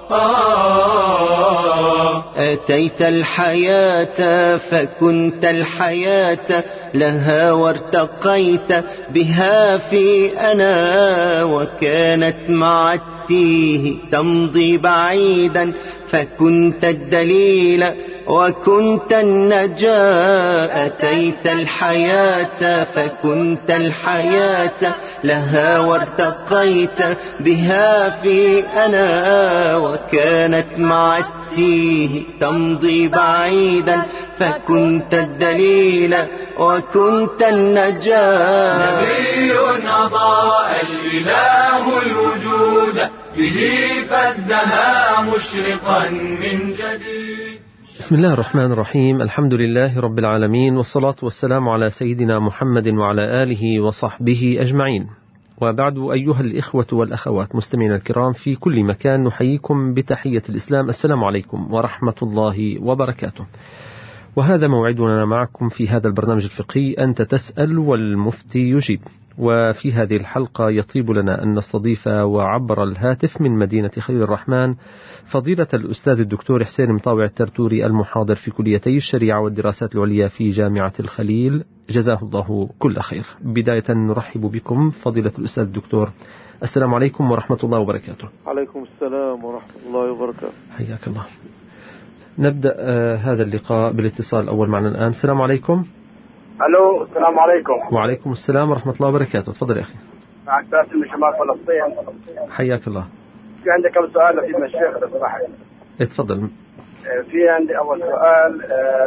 أتيت الحياة فكنت الحياة لها وارتقيت بها في أنا، وكانت مع التيه تمضي بعيدا فكنت الدليل وكنت النجاة. أتيت الحياة فكنت الحياة لها وارتقيت بها في أنا، وكانت مع التيه تمضي بعيدا فكنت الدليل وكنت النجاة. نبي أضاء الإله الوجود به فازدهى مشرقا من جديد. بسم الله الرحمن الرحيم. الحمد لله رب العالمين، والصلاة والسلام على سيدنا محمد وعلى آله وصحبه أجمعين. وبعد، أيها الإخوة والأخوات مستمعينا الكرام في كل مكان، نحييكم بتحية الإسلام. السلام عليكم ورحمة الله وبركاته. وهذا موعدنا معكم في هذا البرنامج الفقهي، أنت تسأل والمفتي يجيب. وفي هذه الحلقة يطيب لنا أن نستضيف وعبر الهاتف من مدينة خليل الرحمن فضيلة الأستاذ الدكتور حسين مطاوع الترتوري، المحاضر في كليتي الشريعة والدراسات العليا في جامعة الخليل، جزاه الله كل خير. بداية نرحب بكم فضيلة الأستاذ الدكتور. السلام عليكم ورحمة الله وبركاته. عليكم السلام ورحمة الله وبركاته. حياك الله. نبدأ هذا اللقاء بالاتصال الأول معنا الآن. السلام عليكم. الو، السلام عليكم. وعليكم السلام ورحمة الله وبركاته. تفضل يا أخي. معك باسم من شمال فلسطين. حياك الله. في عندي كم سؤال لسيدنا الشيخ لو سمحت. اتفضل. في عندي أول سؤال،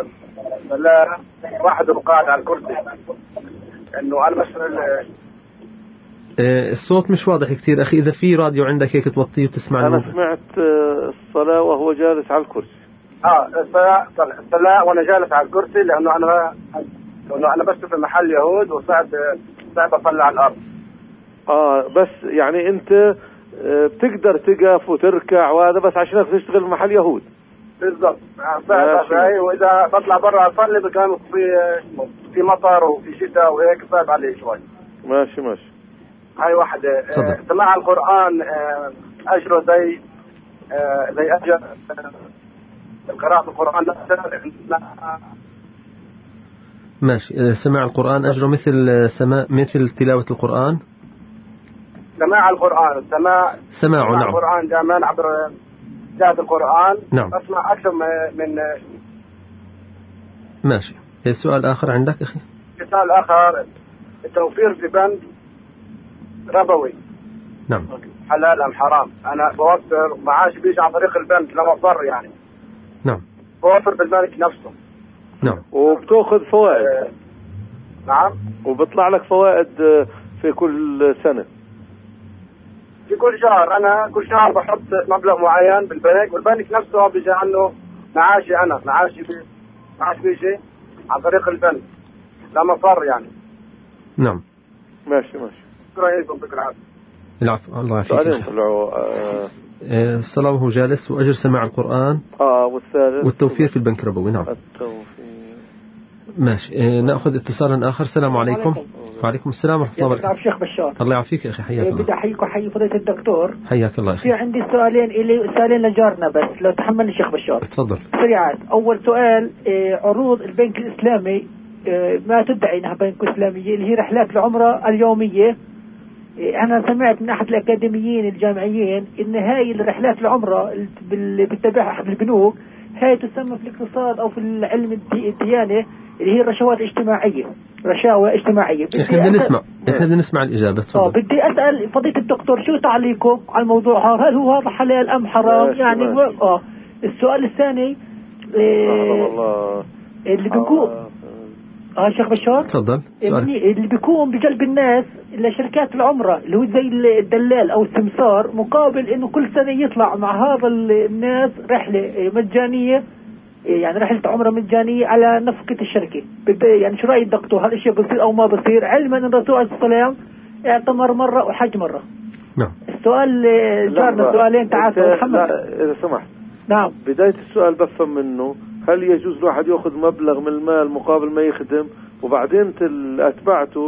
لا واحد القاعد على الكرسي، إنه أنا مثلا الصوت مش واضح كثير أخي، إذا في راديو عندك هيك توطيه وتسمع. أنا سمعت الصلاة وهو جالس على الكرسي. الصلاة وأنا جالس على الكرسي، لأنه أنا بس في محل يهود وصعب أصلي على الأرض. بس يعني أنت بتقدر تقف وتركع وهذا بس عشان تشتغل في محل يهود. بالضبط. وإذا بطلع برا أصلي بكون في مطر وفي شتاء وهيك صعب عليه شوي. ماشي. هاي واحدة. سماع القرآن أجره زي أجر قراءة القرآن نفسها. ماشي. سماع القرآن أجره مثل تلاوة القرآن. سماع القرآن سماع نعم. القرآن جامان عبر جهة القرآن. نعم. أسمع أكثر من. ماشي. السؤال الآخر عندك أخي؟ السؤال الآخر، التوفير في بنك ربوي نعم حلال أم حرام؟ أنا بوفر معاشي بيجي عن طريق البنك لما أضطر يعني. نعم. بوفر بالبنك نفسه. نعم. وبتأخذ فوائد. نعم. وبطلع لك فوائد في كل سنة. في كل شهر، أنا كل شهر بحط مبلغ معين بالبنك، والبنك نفسه بيجي عنه معاشي. أنا معاشي بيجي عن طريق البنك لما صار يعني. نعم. ماشي. شكرا لكم. بكرة عافية. العفو. الله يعافيك. الصلاة وهو جالس، وأجر سماع القرآن. والثالث والتوفير في البنك الربوي. نعم. ماشي. نأخذ اتصالا آخر. السلام عليكم. وعليكم السلام ورحمة الله وبركاته. شيخ بشار. الله يعافيك يا أخي. حياك الله. بدي أحييك وحيي فضيلة الدكتور. حياك الله. في عندي سؤالين لجارنا، بس لو تحملني شيخ بشار. تفضل. سريعات. أول سؤال، عروض البنك الإسلامي ما تدعي أنها بنك إسلامية، اللي هي رحلات العمرة اليومية. أنا سمعت من أحد الأكاديميين الجامعيين إن هاي الرحلات العمرة اللي بتتبعها أحد البنوك، هاي تسمى في الاقتصاد أو في العلم الديانة اللي هي الرشاوى الاجتماعية. احنا بدنا نسمع الإجابة. تفضل. بدي أسأل فضيلة الدكتور، شو تعليقه على الموضوع هذا؟ هل هو هذا حلال أم حرام؟ يعني السؤال الثاني، اللي بيكون شيخ بشار. تفضل. اللي بيكون بجلب الناس لشركات العمرة، اللي هو زي الدلال أو السمسار، مقابل إنه كل سنة يطلع مع هذا الناس رحلة مجانية، يعني رحلة عمرة مجانية على نفقة الشركة. يعني شو رأي الدكتور، هل الشيء بصير أو ما بصير، علما أن الرسول عليه الصلاة والسلام اعتمر مرة وحج مرة؟ نعم. السؤال جارنا سؤالين تعال محمد إذا سمحت. نعم. بداية السؤال بفهم منه، هل يجوز الواحد يأخذ مبلغ من المال مقابل ما يخدم، وبعدين أتبعته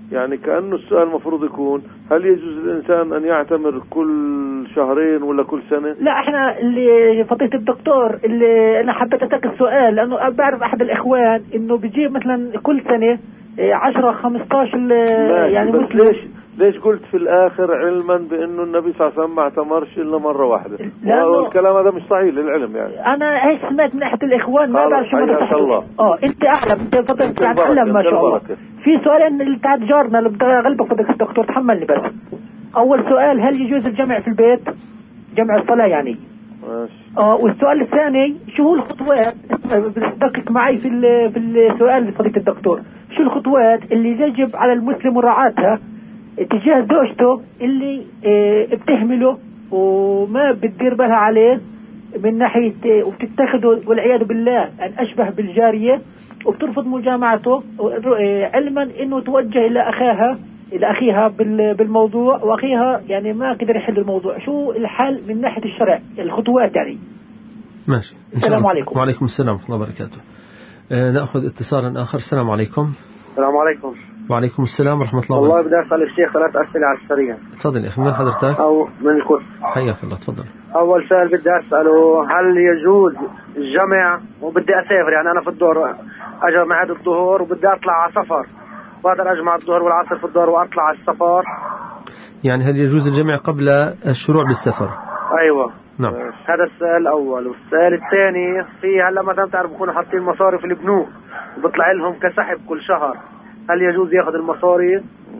يعني كأنه السؤال المفروض يكون هل يجوز الإنسان أن يعتمر كل شهرين ولا كل سنة؟ لا احنا اللي فضيلة الدكتور اللي انا حبيت اتاك السؤال لانه بعرف احد الاخوان انه بيجيب مثلا كل سنة 10 15 يعني مسلم. ليش قلت في الآخر علما بأنه النبي صلى الله عليه وسلم ما اعتمرش إلا مرة واحدة؟ والكلام هذا مش صحيح للعلم يعني. أنا هيك سمعت من أحد الإخوان ما بعرف شو ما الله. أنت أعلم، أنت فضلت تتعلم ما شاء الله. في سؤالين اللي بتاعت جارنا اللي بدي أغلبك فضلك الدكتور تحملني بس. أول سؤال هل يجوز الجمع في البيت؟ جمع الصلاة يعني. ماشي. والسؤال الثاني شو هو الخطوات؟ دقق معي في السؤال فضيلة الدكتور. شو الخطوات اللي يجب على المسلم مراعاتها اتجاه زوجته اللي بتهمله وما بتدير بالها عليه من ناحية وبتتخذه والعياذ بالله أن أشبه بالجارية وبترفض مجامعته علما إنه توجه إلى أخيها بالموضوع وأخيها يعني ما قدر يحل الموضوع. شو الحل من ناحية الشرع الخطوات يعني؟ ماشي. السلام عليكم. وعليكم السلام ورحمة الله وبركاته. نأخذ اتصالا آخر. السلام عليكم. السلام عليكم. وعليكم السلام ورحمة الله وبركاته. والله بدي أسأل الشيخ 3 أسئلة على السريع. تفضل يا أخي. من حضرتك؟ أو من القدس. حياك الله. تفضل. أول سؤال بدي أسأله هل يجوز الجمع وبدي أسافر يعني أنا في الظهر أجي معاد الظهر وبدي أطلع على سفر بقدر أجمع الظهر والعصر في الظهر وأطلع على السفر؟ يعني هل يجوز الجمع قبل الشروع بالسفر؟ أيوة. نعم. هذا السؤال الأول. والسؤال الثاني في هلا مثلا تعرف بكونوا حاطين مصاري في البنوك وبيطلع لهم كسحب كل شهر هل يجوز ياخذ المصاري؟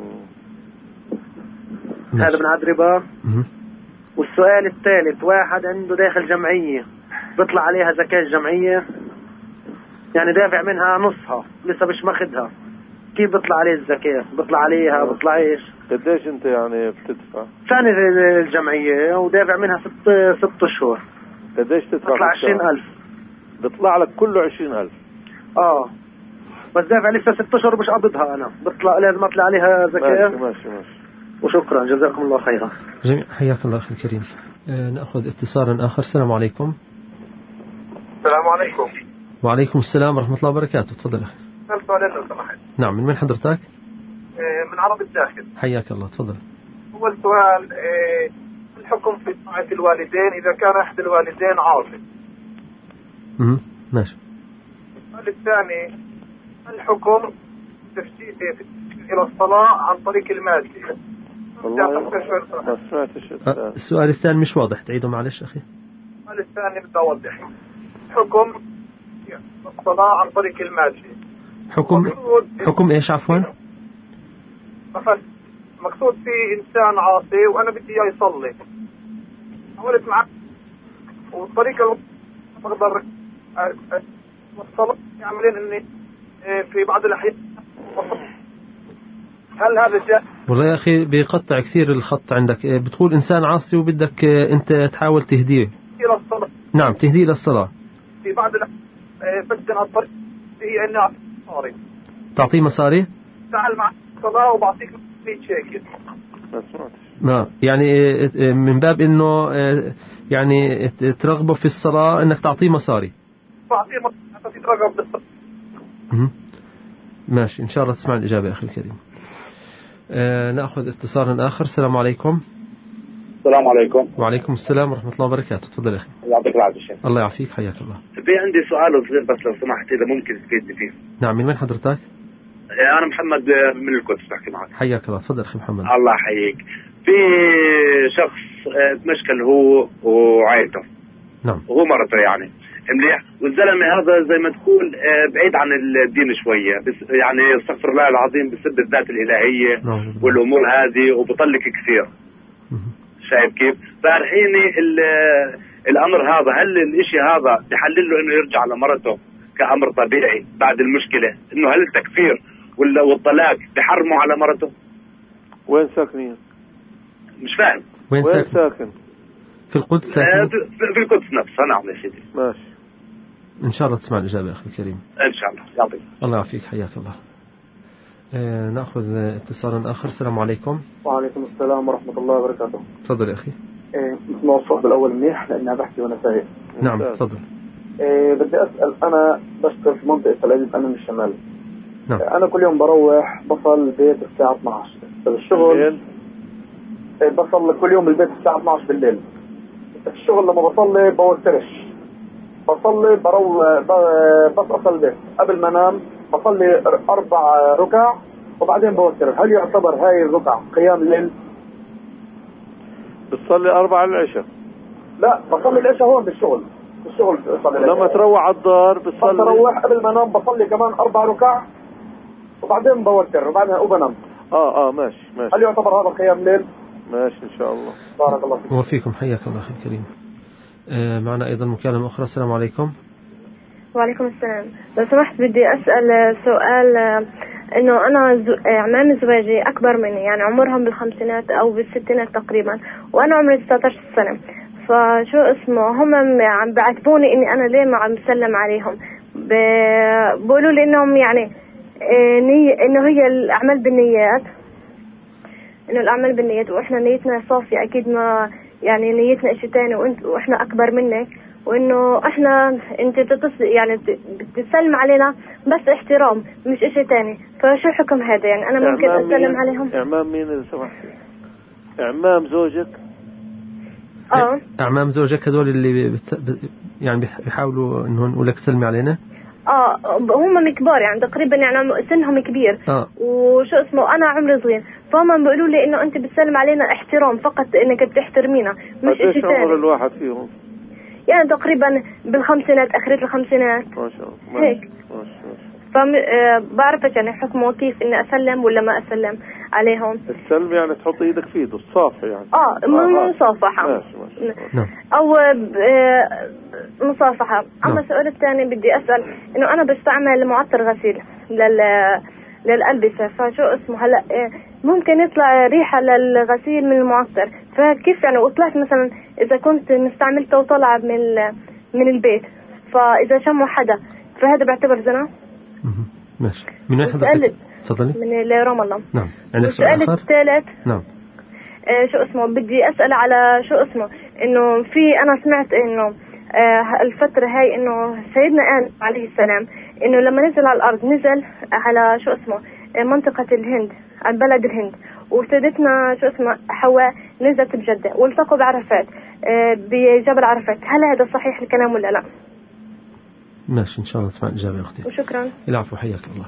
هذا من عاد ربا. والسؤال الثالث واحد عنده داخل جمعية بيطلع عليها زكاة جمعية يعني دافع منها نصها لسه مش ماخذها كيف بيطلع عليه الزكاة؟ بيطلع عليها بيطلع ايش؟ قديش انت يعني بتدفع؟ ثاني الجمعية ودافع منها 6 اشهر. قديش تدفع؟ بيطلع 20,000. بيطلع لك كله 20,000. بس دافع لسه 6 اشهر مش قابضها انا بيطلع لازم اطلع عليها زكاة. ماشي. وشكرا جزاكم الله خيرا. حياك الله أخي الكريم. نأخذ اتصالا آخر. السلام عليكم. السلام عليكم. وعليكم السلام ورحمة الله وبركاته. تفضل أخي. سؤالين لو سمحت. نعم. من حضرتك؟ من عرب الداخل. حياك الله. تفضل. أول سؤال الحكم في طاعة الوالدين إذا كان أحد الوالدين عاصي. ماشي. السؤال الثاني الحكم تفسير إلى الصلاة عن طريق المادة. والله ما سمعتش السؤال الثاني مش واضح تعيده معلش أخي. السؤال الثاني بدي أوضح. حكم الصلاة عن طريق المادة. حكم إيش عفوا؟ مقصود في إنسان عاصي وأنا بدي إياه يصلي حاولت معه والطريقة أقدر الصلاة يعملين إني في بعض الأحيان هل هذا جاء؟ والله يا أخي بيقطع كثير الخط عندك. بتقول إنسان عاصي وبدك أنت تحاول تهديه إلى الصلاة. نعم تهديه للصلاة. في بعض الأحيان بدنا الطريقة هي إني أعطيه مصاري. تعطيه مصاري؟ تعال مع الصلاة وبعطيك 100 شيكل. ما يعني من باب إنه يعني ترغبه في الصلاة إنك تعطيه مصاري. بعطيه مصاري ترغب بالصلاة. ماشي إن شاء الله تسمع الإجابة أخي الكريم. نأخذ اتصالا آخر. السلام عليكم. السلام عليكم. وعليكم السلام ورحمة الله وبركاته. تفضل أخي. يعطيك العافية شيخ. الله يعافيك. حياك الله. في عندي سؤال صغير بس لو سمحت إذا ممكن تفيدني فيه. نعم. من حضرتك؟ أنا محمد من القدس بحكي معك. حياك الله. تفضل أخي محمد. الله يحييك. في شخص تمشكل هو وعائلته. نعم. وهو مرته يعني مليح والزلمة هذا زي ما تقول بعيد عن الدين شوية بس يعني استغفر الله العظيم بسبب الذات الإلهية والأمور هذه وبطلق كثير. شايف كيف؟ فالحين الأمر هذا هل الإشي هذا بحلل له إنه يرجع لمرته كأمر طبيعي بعد المشكلة إنه هل التكفير والطلاق بحرمه على مرته؟ وين ساكنين؟ مش فاهم. وين ساكن؟ في القدس ساكن؟ في القدس نفسها. نعم يا سيدي. ماشي إن شاء الله تسمع الإجابة أخي الكريم. إن شاء الله. يعطيك الله يعافيك. حياك الله. نأخذ اتصالا آخر. السلام عليكم. وعليكم السلام ورحمة الله وبركاته. تفضل يا أخي. مثل ما وصفت بالأول منيح لأني بحكي وأنا سايق. نعم تفضل. بدي أسأل أنا بشتغل في منطقة تل أبيب أنا من الشمال. نعم. أنا كل يوم بروح بصل البيت الساعة 12 الشغل. بصل كل يوم البيت الساعة 12 بالليل. الشغل لما بصلي بوترش، بصلي بس أصل البيت قبل ما أنام بصلي 4 ركع وبعدين بوتر. هل يعتبر هاي الركع قيام الليل؟ بتصلي 4 العشاء؟ لا، بصلي العشاء هون بالشغل. الشغل بصلي لما تروح على الدار بتصلي؟ بروح قبل ما انام بصلي كمان 4 ركع وبعدين بوتر وبعدها وبنام. ماشي. هل يعتبر هذا قيام ليل؟ ماشي ان شاء الله. بارك الله فيك. وفيكم، حياك الله اخي الكريم. معنا ايضا مكالمة اخرى. السلام عليكم. وعليكم السلام. لو سمحت بدي اسأل سؤال. انه انا اعمام زواجي اكبر مني، يعني عمرهم بالخمسينات او بالستينات تقريبا، وانا عمري 19 سنة. فشو اسمه هم عم بعاتبوني اني انا ليه ما عم بسلم عليهم. بقولوا لي انهم يعني انه هي الاعمال بالنيات، انه الاعمال بالنيات واحنا نيتنا صافية. اكيد ما يعني نيتنا اشي تاني واحنا اكبر منك، وانه احنا انت يعني بتسلم علينا بس احترام مش اشي تاني. فشو حكم هذا؟ يعني انا ممكن اسلم عليهم؟ اعمام مين اذا سمحتي؟ اعمام زوجك؟ اعمام زوجك هذول اللي يعني بيحاولوا انهم يقول لك سلمي علينا؟ هم كبار يعني تقريبا، يعني سنهم كبير. وشو اسمه انا عمري صغير، فهم بيقولوا لي انه انت بتسلم علينا احترام فقط، انك بتحترمينا مش اشي ثاني. عمر الواحد فيهم؟ يعني تقريبا بالخمسينات، اخرة الخمسينات. ما شاء الله. هيك. بعرفش يعني حكمه كيف اني اسلم ولا ما اسلم عليهم. السلم يعني تحط ايدك في ايده، الصافحة يعني. مصافحة. ماشي. او مصافحة. اما السؤال الثاني بدي اسأل انه انا بستعمل معطر غسيل للألبسة. فشو اسمه هلا ممكن يطلع ريحة للغسيل من المعطر، فكيف يعني وطلعت مثلا اذا كنت استعملته وطلع من البيت، فاذا شمه حدا فهذا بعتبر زنا؟ ماشي. من وين حضرتك؟ تفضلي. من رام الله. نعم. عندك سؤال آخر؟ الثالث. نعم. شو اسمه بدي أسأل على شو اسمه انه في انا سمعت انه الفترة هاي انه سيدنا آدم عليه السلام انه لما نزل على الارض نزل على شو اسمه منطقة الهند، على بلد الهند، وسيدتنا شو اسمه حواء نزلت بجدة والتقوا بعرفات بجبل عرفات. هل هذا صحيح الكلام ولا لا؟ ماشي، إن شاء الله تسمع الإجابة يا أختي. وشكرا. العفو، حياك الله.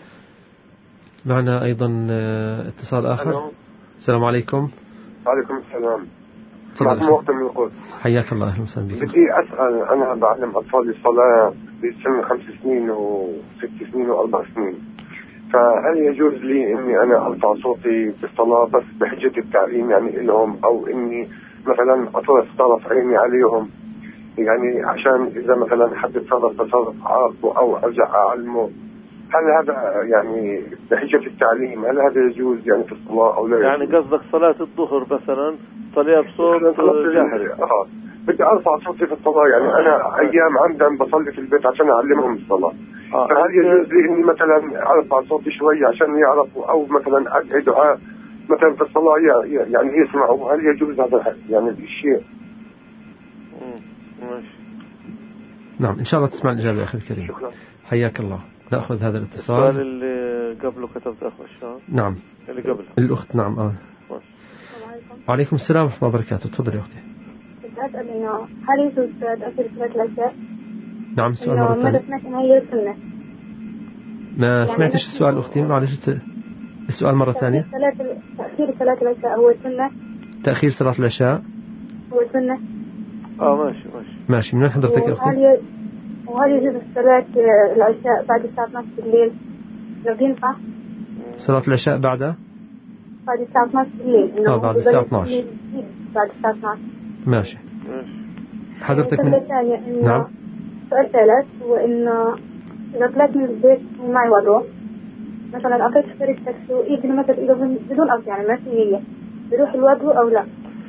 معنا أيضا اتصال آخر. السلام عليكم. وعليكم السلام. تفضل. وقت من القدس. حياك الله، أهلا وسهلا بك. بدي أسأل، أنا بعلم أطفالي الصلاة بسن 5 سنين و6 سنين و4 سنين، فهل يجوز لي إني أنا أرفع صوتي بالصلاة بس بحجة التعليم يعني لهم، أو إني مثلا أطرف عيني عليهم يعني عشان إذا مثلا حد تصرف عاقبه أو أرجع أعلمه؟ هل هذا يعني بحجة التعليم هل هذا يجوز يعني في الصلاة أو لا يجوز؟ يعني قصدك صلاة الظهر مثلا صليها بصوت جاهري؟ بدي أرفع صوتي في الصلاة، يعني أنا أيام عمدا بصلي في البيت عشان أعلمهم الصلاة. فهل يجوز لي إني مثلا أرفع صوتي شوي عشان يعرفوا، أو مثلا أدعي دعاء مثلا في الصلاة يعني يسمعوا؟ هل يجوز هذا يعني الشيء؟ نعم، إن شاء الله تسمع الإجابة يا أخي الكريم. شكرا. حياك الله. نأخذ هذا الاتصال. السؤال اللي قبله كتبت أخو الشهر. نعم. اللي قبله الأخت. نعم. وعليكم السلام ورحمة الله وبركاته. تفضل يا أختي. كنت أسأل إنه هل يجوز تأخير صلاة العشاء؟ نعم، السؤال مرة ثانية. سمعت إنه هي سنة. ما سمعتش السؤال أختي، معلش السؤال مرة ثانية. تأخير صلاة العشاء هو سنة؟ تأخير صلاة العشاء هو سنة؟ ماشي. من وين حضرتك يا أختي؟ وهل يجوز صلاة العشاء بعد الساعة 12 بالليل؟ لو ينفع؟ صلاة العشاء بعد الساعة 12 بالليل. بعد الساعة 12. بعد الساعة 12. ماشي. حضرتك نعم. سؤال ثالث هو إنه إذا طلعت من البيت ومعي وضوء، مثلا أعطيت شريك تاكسي وإيدي مثلا إذا بدون قصد يعني ما في نية، بروح الوضوء أو لا؟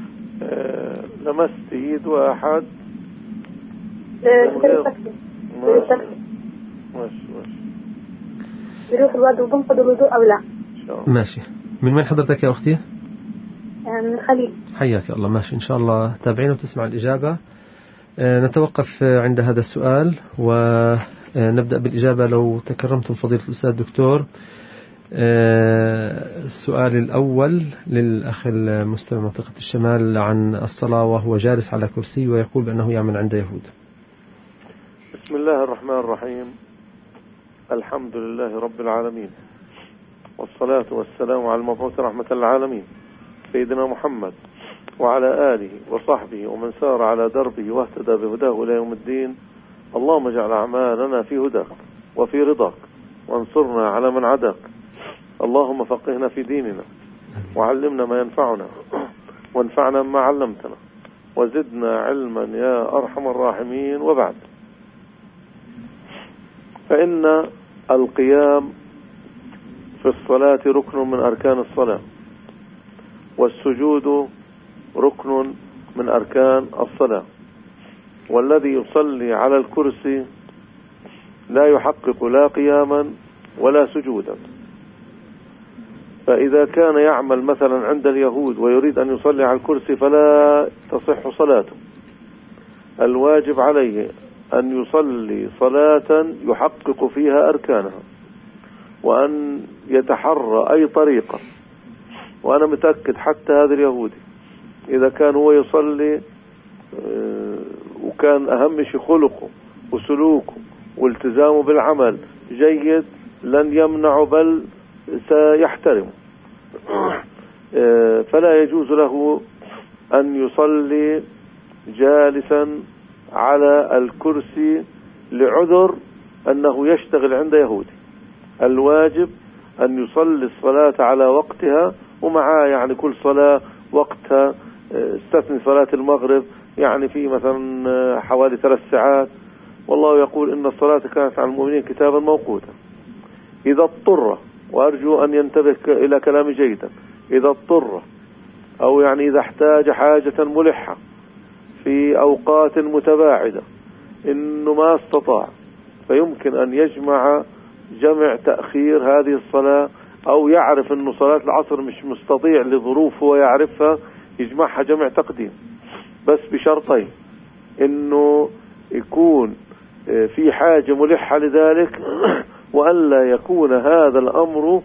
لمست إيد واحد شريك تاكسي. ماشي. بروح الوضوء وبنقض الوضوء أو لا؟ ماشي. من وين حضرتك يا أختي؟ من الخليج. حياك الله. ماشي، إن شاء الله تابعين وتسمع الإجابة. نتوقف عند هذا السؤال، و نبدأ بالإجابة لو تكرمتم فضيلة الأستاذ الدكتور. السؤال الأول للأخ المستمع منطقة الشمال عن الصلاة وهو جالس على كرسي ويقول بأنه يعمل عند يهود. بسم الله الرحمن الرحيم. الحمد لله رب العالمين، والصلاة والسلام على المبعوث رحمة للعالمين سيدنا محمد وعلى آله وصحبه ومن سار على دربه واهتدى بهداه إلى يوم الدين. اللهم اجعل أعمالنا في هداك وفي رضاك، وانصرنا على من عداك. اللهم فقهنا في ديننا، وعلمنا ما ينفعنا، وانفعنا ما علمتنا، وزدنا علما يا أرحم الراحمين. وبعد، فإن القيام في الصلاة ركن من أركان الصلاة، والسجود ركن من أركان الصلاة، والذي يصلي على الكرسي لا يحقق لا قياما ولا سجودا. فإذا كان يعمل مثلا عند اليهود ويريد أن يصلي على الكرسي فلا تصح صلاته. الواجب عليه أن يصلي صلاة يحقق فيها أركانها، وأن يتحرى أي طريقة. وأنا متأكد حتى هذا اليهودي إذا كان هو يصلي وكان أهم شيء خلقه وسلوكه والتزامه بالعمل جيد لن يمنع بل سيحترمه. فلا يجوز له أن يصلي جالسا على الكرسي لعذر أنه يشتغل عند يهودي. الواجب أن يصلي الصلاة على وقتها، ومعها يعني كل صلاة وقتها، استثني صلاة المغرب يعني في مثلا حوالي 3 ساعات. والله يقول إن الصلاة كانت على المؤمنين كتابا موقوتا. إذا اضطر، وأرجو أن ينتبه إلى كلامي جيدا، إذا اضطر أو يعني إذا احتاج حاجة ملحة في أوقات متباعدة إنه ما استطاع، فيمكن أن يجمع جمع تأخير هذه الصلاة، أو يعرف أنه صلاة العصر مش مستطيع لظروفه ويعرفها يجمعها جمع تقديم، بس بشرطين: إنه يكون في حاجة ملحة لذلك، وألا يكون هذا الأمر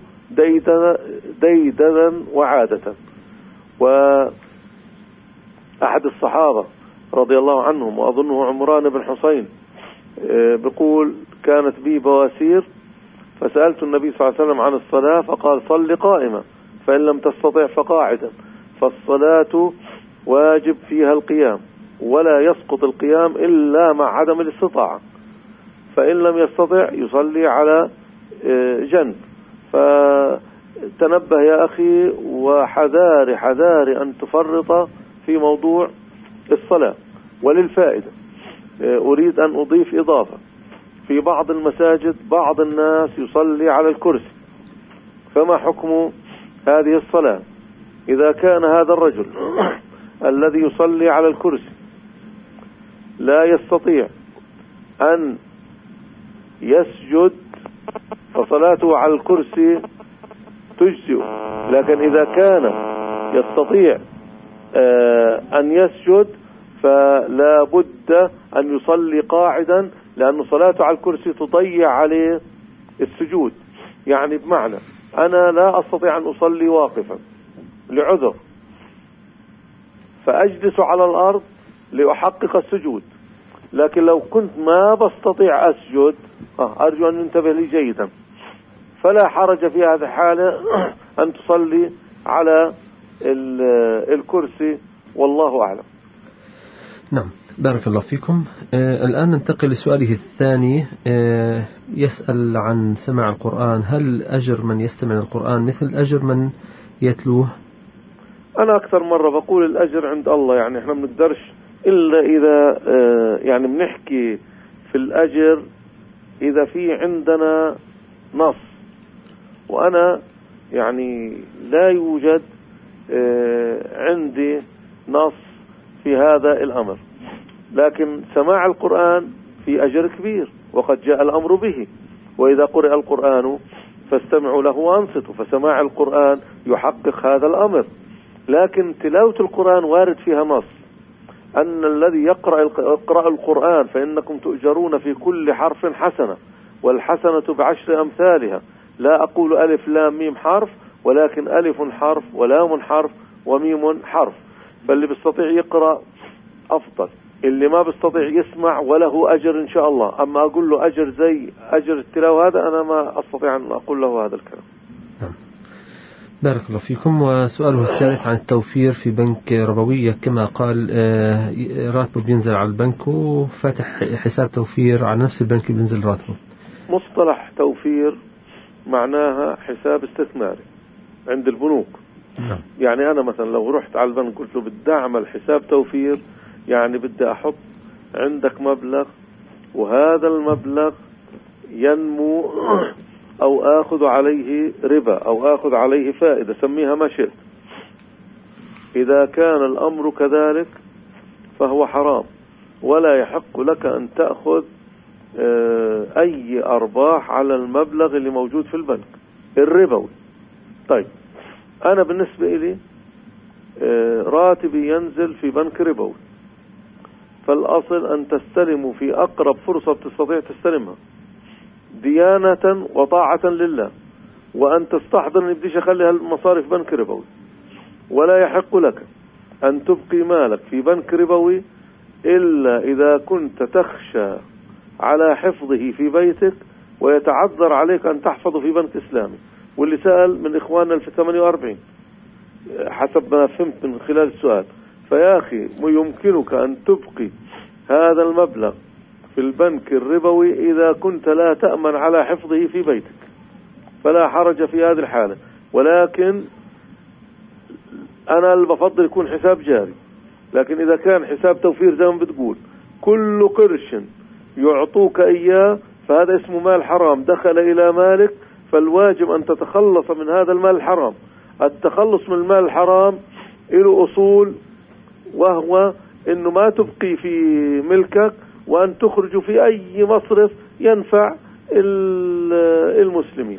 ديدنا وعادة. وأحد الصحابة رضي الله عنهم، وأظنه عمران بن حسين، بيقول: كانت بي بواسير فسألت النبي صلى الله عليه وسلم عن الصلاة فقال: صل قائما، فإن لم تستطع فقاعدا. فالصلاة واجب فيها القيام، ولا يسقط القيام إلا مع عدم الاستطاعة. فإن لم يستطع يصلي على جنب. فتنبه يا أخي، وحذار أن تفرط في موضوع الصلاة. وللفائدة أريد أن أضيف إضافة: في بعض المساجد بعض الناس يصلي على الكرسي، فما حكم هذه الصلاة؟ إذا كان هذا الرجل الذي يصلي على الكرسي لا يستطيع أن يسجد فصلاته على الكرسي تجزئ، لكن إذا كان يستطيع أن يسجد فلا بد أن يصلي قاعدا، لأن صلاته على الكرسي تضيع عليه السجود. يعني بمعنى أنا لا أستطيع أن أصلي واقفا لعذر، فأجلس على الأرض لأحقق السجود. لكن لو كنت ما بستطيع أسجد، أرجو أن ينتبه لي جيدا، فلا حرج في هذه الحالة أن تصلي على الكرسي، والله أعلم. نعم، بارك الله فيكم. الآن ننتقل لسؤاله الثاني. يسأل عن سماع القرآن: هل أجر من يستمع القرآن مثل أجر من يتلوه؟ أنا أكثر مرة بقول الأجر عند الله، يعني إحنا بنقدرش إلا إذا يعني بنحكي في الأجر إذا في عندنا نص، وأنا يعني لا يوجد عندي نص في هذا الأمر. لكن سماع القرآن في أجر كبير، وقد جاء الأمر به: وإذا قرئ القرآن فاستمعوا له وأنصتوا. فسماع القرآن يحقق هذا الأمر. لكن تلاوة القرآن وارد فيها نص، أن الذي يقرأ القرآن فإنكم تؤجرون في كل حرف حسنة، والحسنة ب10 أمثالها. لا أقول ألف لام ميم حرف، ولكن ألف حرف ولام حرف وميم حرف. فاللي بيستطيع يقرأ أفضل، اللي ما بيستطيع يسمع وله أجر إن شاء الله. أما أقول له أجر زي أجر التلاوة هذا أنا ما أستطيع أن أقول له هذا الكلام. بارك الله فيكم. وسؤاله الثالث عن التوفير في بنك ربوية، كما قال راتبه بينزل على البنك وفتح حساب توفير على نفس البنك بينزل راتبه. مصطلح توفير معناها حساب استثماري عند البنوك. يعني أنا مثلا لو رحت على البنك قلت له بدي أعمل حساب توفير، يعني بدي أحط عندك مبلغ وهذا المبلغ ينمو أو آخذ عليه ربا أو آخذ عليه فائدة، سميها ما شئت. إذا كان الأمر كذلك فهو حرام، ولا يحق لك أن تأخذ أي أرباح على المبلغ اللي موجود في البنك الربوي. طيب أنا بالنسبة إلي راتبي ينزل في بنك ربوي، فالأصل أن تستلموا في أقرب فرصة بتستطيع تستلمها ديانة وطاعة لله، وأن تستحضر أن بديش أخلي هالمصارف بنك ربوي. ولا يحق لك أن تبقي مالك في بنك ربوي إلا إذا كنت تخشى على حفظه في بيتك ويتعذر عليك أن تحفظه في بنك إسلامي. واللي سأل من إخواننا في 48 حسب ما فهمت من خلال السؤال، فيا أخي يمكنك أن تبقي هذا المبلغ في البنك الربوي إذا كنت لا تأمن على حفظه في بيتك، فلا حرج في هذه الحالة. ولكن أنا بفضل يكون حساب جاري. لكن إذا كان حساب توفير زي ما بتقول كل قرش يعطوك إياه فهذا اسمه مال حرام دخل إلى مالك، فالواجب أن تتخلص من هذا المال الحرام. التخلص من المال الحرام له أصول، وهو أنه ما تبقي في ملكك وأن تخرج في أي مصرف ينفع المسلمين.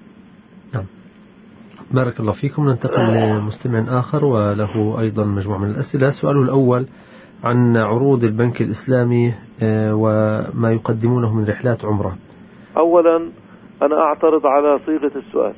بارك الله فيكم. ننتقل لمستمع آخر وله أيضا مجموعة من الأسئلة. سؤاله الأول عن عروض البنك الإسلامي وما يقدمونه من رحلات عمرة. أولا أنا أعترض على صيغة السؤال.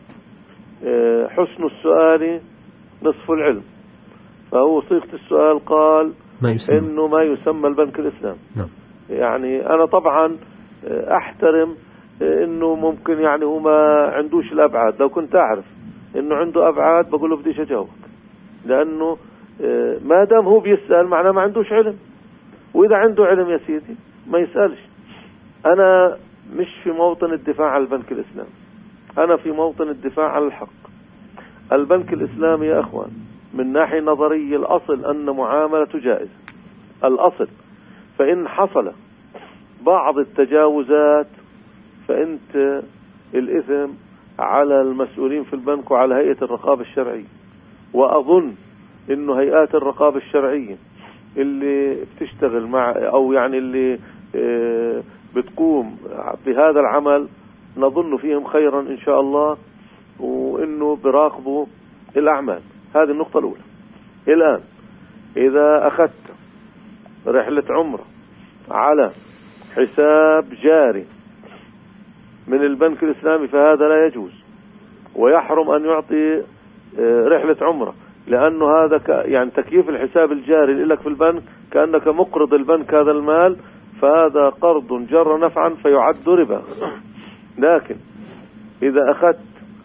حسن السؤال نصف العلم، فهو صيغة السؤال قال إنه ما يسمى البنك الإسلامي. يعني أنا طبعا أحترم إنه ممكن يعني هو ما عندوش الأبعاد. لو كنت أعرف إنه عنده أبعاد بقوله بديش أجاوبك، لأنه ما دام هو بيسأل معناه ما عندوش علم، وإذا عنده علم يا سيدي ما يسألش. أنا مش في موطن الدفاع عن البنك الإسلامي، أنا في موطن الدفاع عن الحق. البنك الإسلامي يا أخوان من ناحية نظرية الأصل أن معاملة جائزة، الأصل. فإن حصل بعض التجاوزات فأنت الإثم على المسؤولين في البنك وعلى هيئة الرقابة الشرعية. وأظن إنه هيئات الرقابة الشرعية اللي بتشتغل مع أو يعني اللي بتقوم بهذا العمل نظن فيهم خيرا إن شاء الله، وإنه براقبوا الأعمال. هذه النقطة الأولى. الآن إذا أخذت رحلة عمرة على حساب جاري من البنك الإسلامي فهذا لا يجوز، ويحرم أن يعطي رحلة عمرة، لأنه هذا يعني تكييف الحساب الجاري اللي لك في البنك كأنك مقرض البنك هذا المال، فهذا قرض جر نفعا فيعد ربا. لكن إذا أخذت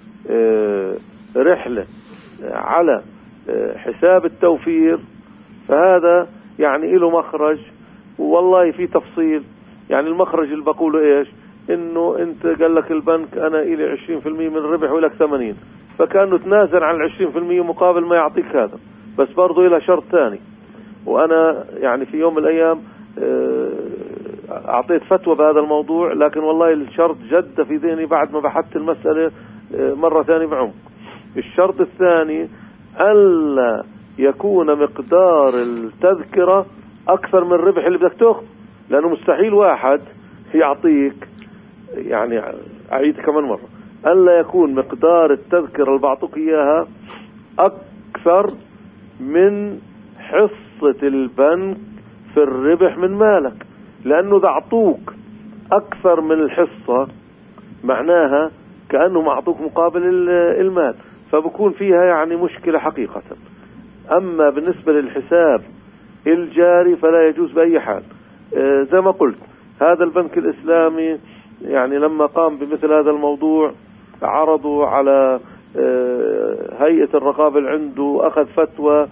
رحلة على حساب التوفير فهذا يعني له مخرج، والله في تفصيل. يعني المخرج اللي بقوله إيش؟ إنه أنت قال لك البنك أنا إلي 20% من الربح ولك 80، فكانوا تنازل عن 20% مقابل ما يعطيك هذا، بس برضو إلى شرط ثاني. وأنا يعني في يوم من الأيام أعطيت فتوى بهذا الموضوع، لكن والله الشرط جد في ذهني بعد ما بحثت المسألة مرة ثانية بعمق. الشرط الثاني ألا يكون مقدار التذكرة أكثر من الربح اللي بدك تأخذ، لأنه مستحيل واحد يعطيك، يعني أعيد كمان مرة، ألا يكون مقدار التذكرة اللي بعطوك إياها أكثر من حصة حصة البنك في الربح من مالك، لأنه إذا أعطوك أكثر من الحصة معناها كأنهم أعطوك مقابل المال، فبكون فيها يعني مشكلة حقيقة. أما بالنسبة للحساب الجاري فلا يجوز بأي حال. زي ما قلت هذا البنك الإسلامي يعني لما قام بمثل هذا الموضوع عرضوا على هيئة الرقابة اللي عنده، أخذ فتوى،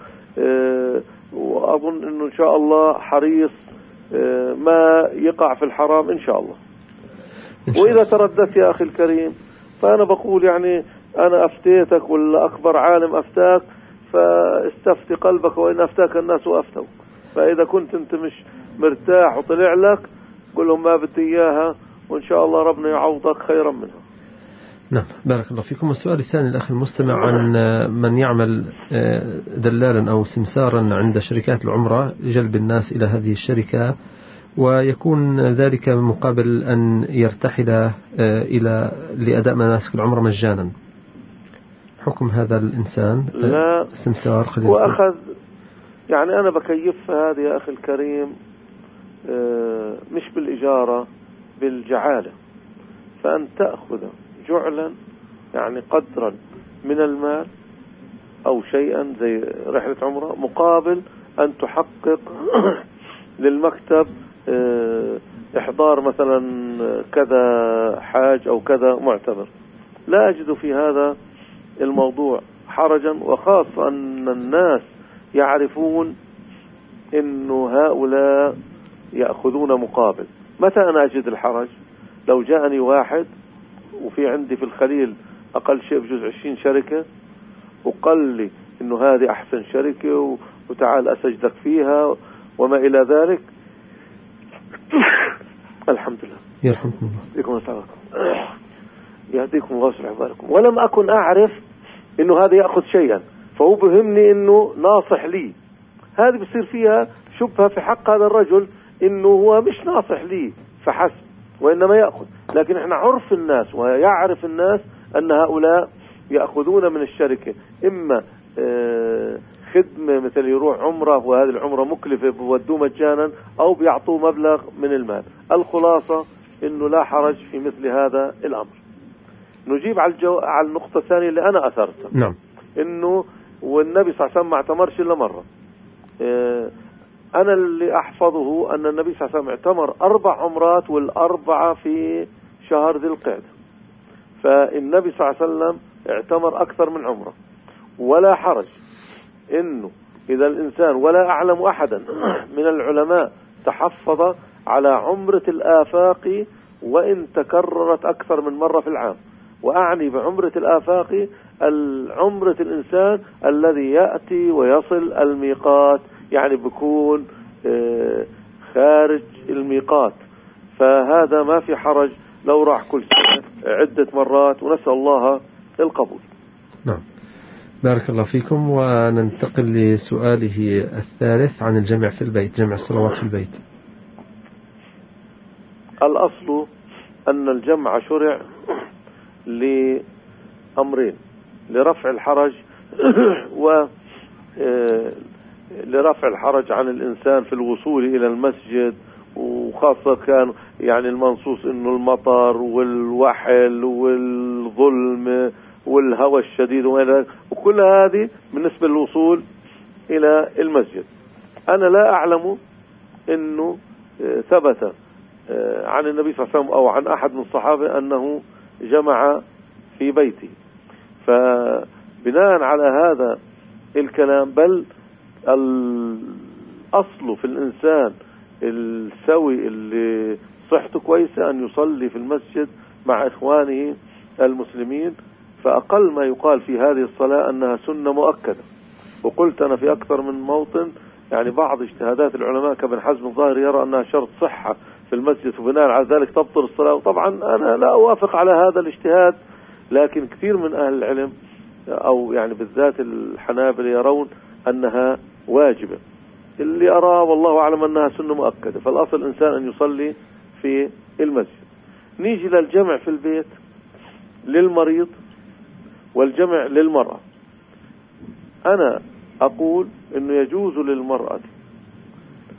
وأظن أنه إن شاء الله حريص ما يقع في الحرام إن شاء الله. وإذا ترددت يا أخي الكريم فأنا بقول يعني أنا أفتيتك ولا أكبر عالم أفتاك، فاستفتي قلبك وإن أفتاك الناس وأفتوك. فإذا كنت أنت مش مرتاح وطلع لك قل لهم ما بدي إياها، وإن شاء الله ربنا يعوضك خيرا منها. نعم بارك الله فيكم. السؤال الثاني الأخ المستمع عن من يعمل دلالا أو سمسارا عند شركات العمرة لجلب الناس إلى هذه الشركة، ويكون ذلك مقابل أن يرتحل إلى لأداء مناسك العمرة مجانا. حكم هذا الإنسان لا سمسار وأخذ يعني أنا بكيف هذا يا أخي الكريم مش بالإجارة بالجعالة، فأن تأخذ جعلا يعني قدرا من المال أو شيئا زي رحلة عمرة مقابل أن تحقق للمكتب إحضار مثلا كذا حاج أو كذا معتمر. لا أجد في هذا الموضوع حرجا، وخاصة أن الناس يعرفون إنه هؤلاء يأخذون مقابل. متى أنا أجد الحرج؟ لو جاءني واحد وفي عندي في الخليل أقل شيء بجوز 20 شركة وقال لي إنه هذه أحسن شركة وتعال أسجدك فيها وما إلى ذلك، الحمد لله يرحمكم الله يهديكم الله ويصلح بالكم. ولم أكن أعرف إنه هذا يأخذ شيئا، فهو بهمني إنه ناصح لي. هذه بصير فيها شبهة في حق هذا الرجل إنه هو مش ناصح لي فحسب وإنما يأخذ. لكن إحنا عرف الناس ويعرف الناس أن هؤلاء يأخذون من الشركة إما خدمة مثل يروح عمره وهذه العمرة مكلفة بودوه مجانا، أو بيعطوه مبلغ من المال. الخلاصة إنه لا حرج في مثل هذا الأمر. نجيب على النقطة الثانية اللي أنا أثرتها. نعم. إنه والنبي صلى الله عليه وسلم ما اعتمرش إلا مرة. أنا اللي أحفظه أن النبي صلى الله عليه وسلم اعتمر 4 عمرات والأربعة في شهر ذي القعدة. فالنبي صلى الله عليه وسلم اعتمر أكثر من عمرة. ولا حرج إنه إذا الإنسان، ولا أعلم أحدا من العلماء تحفظ على عمرة الآفاق وإن تكررت أكثر من مرة في العام. وأعني بعمرة الآفاق عمرة الإنسان الذي يأتي ويصل الميقات، يعني بيكون خارج الميقات. فهذا ما في حرج لو راح كل سنة عدة مرات، ونسأل الله القبول. نعم بارك الله فيكم. وننتقل لسؤاله الثالث عن الجمع في البيت، جمع الصلوات في البيت. الأصل أن الجمع شرع لأمرين: لرفع الحرج لرفع الحرج عن الإنسان في الوصول إلى المسجد، وخاصة كان يعني المنصوص إنه المطر والوحل والظلم والهوى الشديد وكل هذه بالنسبة للوصول إلى المسجد. أنا لا أعلم إنه ثبت عن النبي صلى الله عليه وسلم أو عن أحد من الصحابة أنه جمع في بيته. فبناء على هذا الكلام، بل الأصل في الإنسان السوي اللي صحته كويسة أن يصلي في المسجد مع إخوانه المسلمين. فأقل ما يقال في هذه الصلاة أنها سنة مؤكدة. وقلت أنا في أكثر من موطن يعني بعض اجتهادات العلماء كابن حزم الظاهري يرى أنها شرط صحة في المسجد، وبناء على ذلك تبطل الصلاة. وطبعا أنا لا أوافق على هذا الاجتهاد، لكن كثير من أهل العلم أو يعني بالذات الحنابلة يرون أنها واجبة. اللي أراه والله أعلم أنها سنة مؤكدة. فالأصل الإنسان أن يصلي في المسجد. نيجي للجمع في البيت للمريض والجمع للمرأة. أنا أقول أنه يجوز للمرأة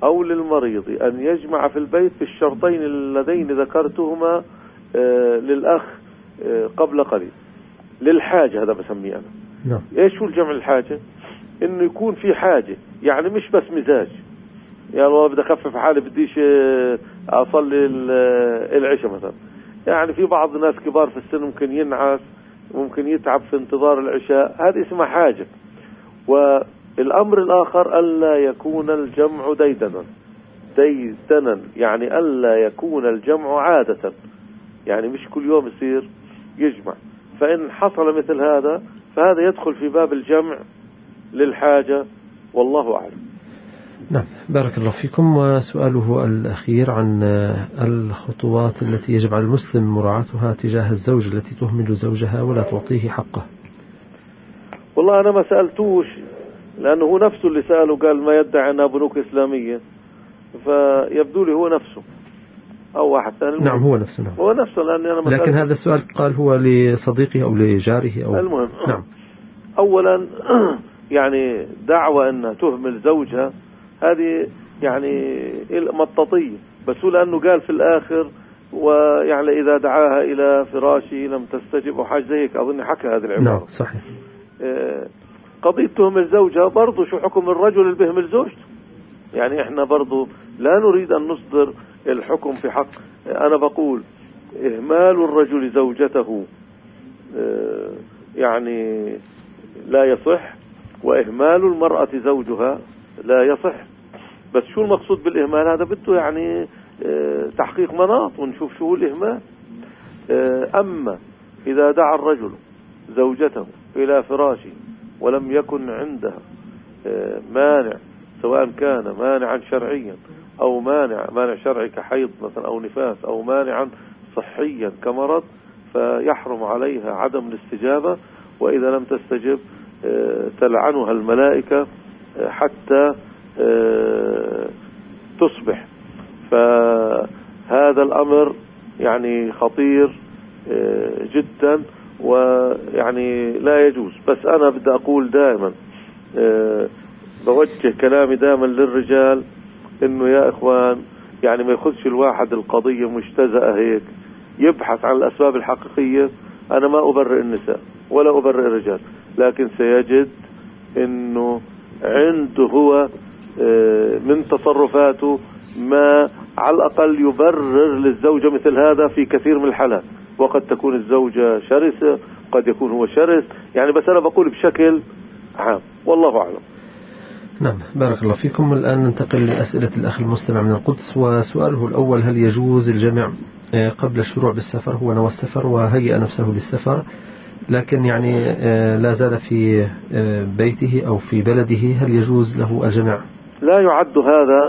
أو للمريض أن يجمع في البيت بالشرطين اللذين ذكرتهما للأخ قبل قليل للحاجة، هذا بسميه أنا. نعم. إيش هو الجمع الحاجة؟ إنه يكون في حاجة، يعني مش بس مزاج، يعني والله بدي أخفف حالي بديش أصلي العشاء مثلا. يعني في بعض الناس كبار في السن ممكن ينعس، ممكن يتعب في انتظار العشاء، هذه اسمها حاجة. والأمر الآخر ألا يكون الجمع ديدنا، يعني ألا يكون الجمع عادة، يعني مش كل يوم يصير يجمع. فإن حصل مثل هذا فهذا يدخل في باب الجمع للحاجة، والله أعلم. نعم، بارك الله فيكم. وسؤاله الأخير عن الخطوات التي يجب على المسلم مراعاتها تجاه الزوج التي تهمل زوجها ولا تعطيه حقه. والله أنا ما سألتوش، لأنه هو نفسه اللي سأله، قال ما يدعي أنها بنوك إسلامية، فيبدو لي هو نفسه أو واحد ثاني. نعم، هو نفسه. نعم. هو نفسه، لأني أنا لكن هذا السؤال قال هو لصديقه أو لجاره أو المهم. نعم. أولا يعني دعوة أنها تهمل زوجها هذه يعني مطاطية، بس هو لأنه قال في الآخر ويعني إذا دعاها إلى فراشي لم تستجب أو حاجة زي هيك، أظن حكى هذه العبارة. نعم، صحيح. قضية تهمل زوجها برضو شو حكم الرجل اللي بيهمل زوجته؟ يعني احنا برضو لا نريد أن نصدر الحكم في حق. أنا بقول إهمال الرجل زوجته يعني لا يصح، وإهمال المرأة زوجها لا يصح. بس شو المقصود بالإهمال؟ هذا بده يعني تحقيق مناط ونشوف شو الإهمال. أما إذا دعا الرجل زوجته إلى فراشه ولم يكن عندها مانع، سواء كان مانعا شرعيا أو مانع شرعي كحيض مثلا أو نفاس، أو مانعا صحيا كمرض، فيحرم عليها عدم الاستجابة. وإذا لم تستجب تلعنها الملائكة حتى تصبح. فهذا الأمر يعني خطير جدا، ويعني لا يجوز. بس أنا بدي أقول دائما، بوجه كلامي دائما للرجال إنه يا إخوان يعني ما يخذش الواحد القضية مجتزأة هيك، يبحث عن الأسباب الحقيقية. أنا ما أبرئ النساء ولا أبرئ الرجال، لكن سيجد إنه عنده هو من تصرفاته ما على الأقل يبرر للزوجة مثل هذا في كثير من الحالات. وقد تكون الزوجة شرسة، قد يكون هو شرس، يعني بس أنا بقول بشكل عام، والله أعلم. نعم، بارك الله فيكم. الآن ننتقل لأسئلة الأخ المستمع من القدس. وسؤاله الأول: هل يجوز الجمع قبل الشروع بالسفر؟ هو نوى السفر وهيأ نفسه للسفر، لكن يعني لا زال في بيته أو في بلده، هل يجوز له الجمع؟ لا يعد هذا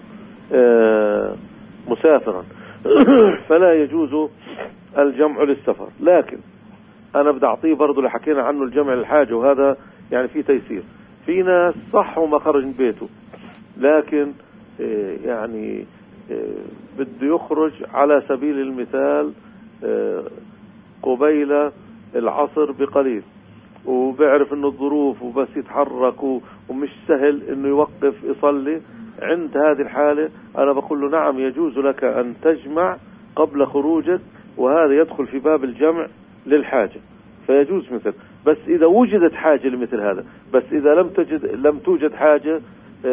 مسافرا فلا يجوز الجمع للسفر. لكن أنا بدي أعطيه برضو اللي حكينا عنه الجمع للحاجة، وهذا يعني في تيسير. في ناس صح وما خرج من بيته، لكن يعني بده يخرج على سبيل المثال قبيل العصر بقليل، وبيعرف انه الظروف وبس يتحرك ومش سهل انه يوقف يصلي. عند هذه الحالة انا بقول له نعم يجوز لك ان تجمع قبل خروجك، وهذا يدخل في باب الجمع للحاجة، فيجوز مثل. بس اذا وجدت حاجة لمثل هذا، بس اذا لم توجد حاجة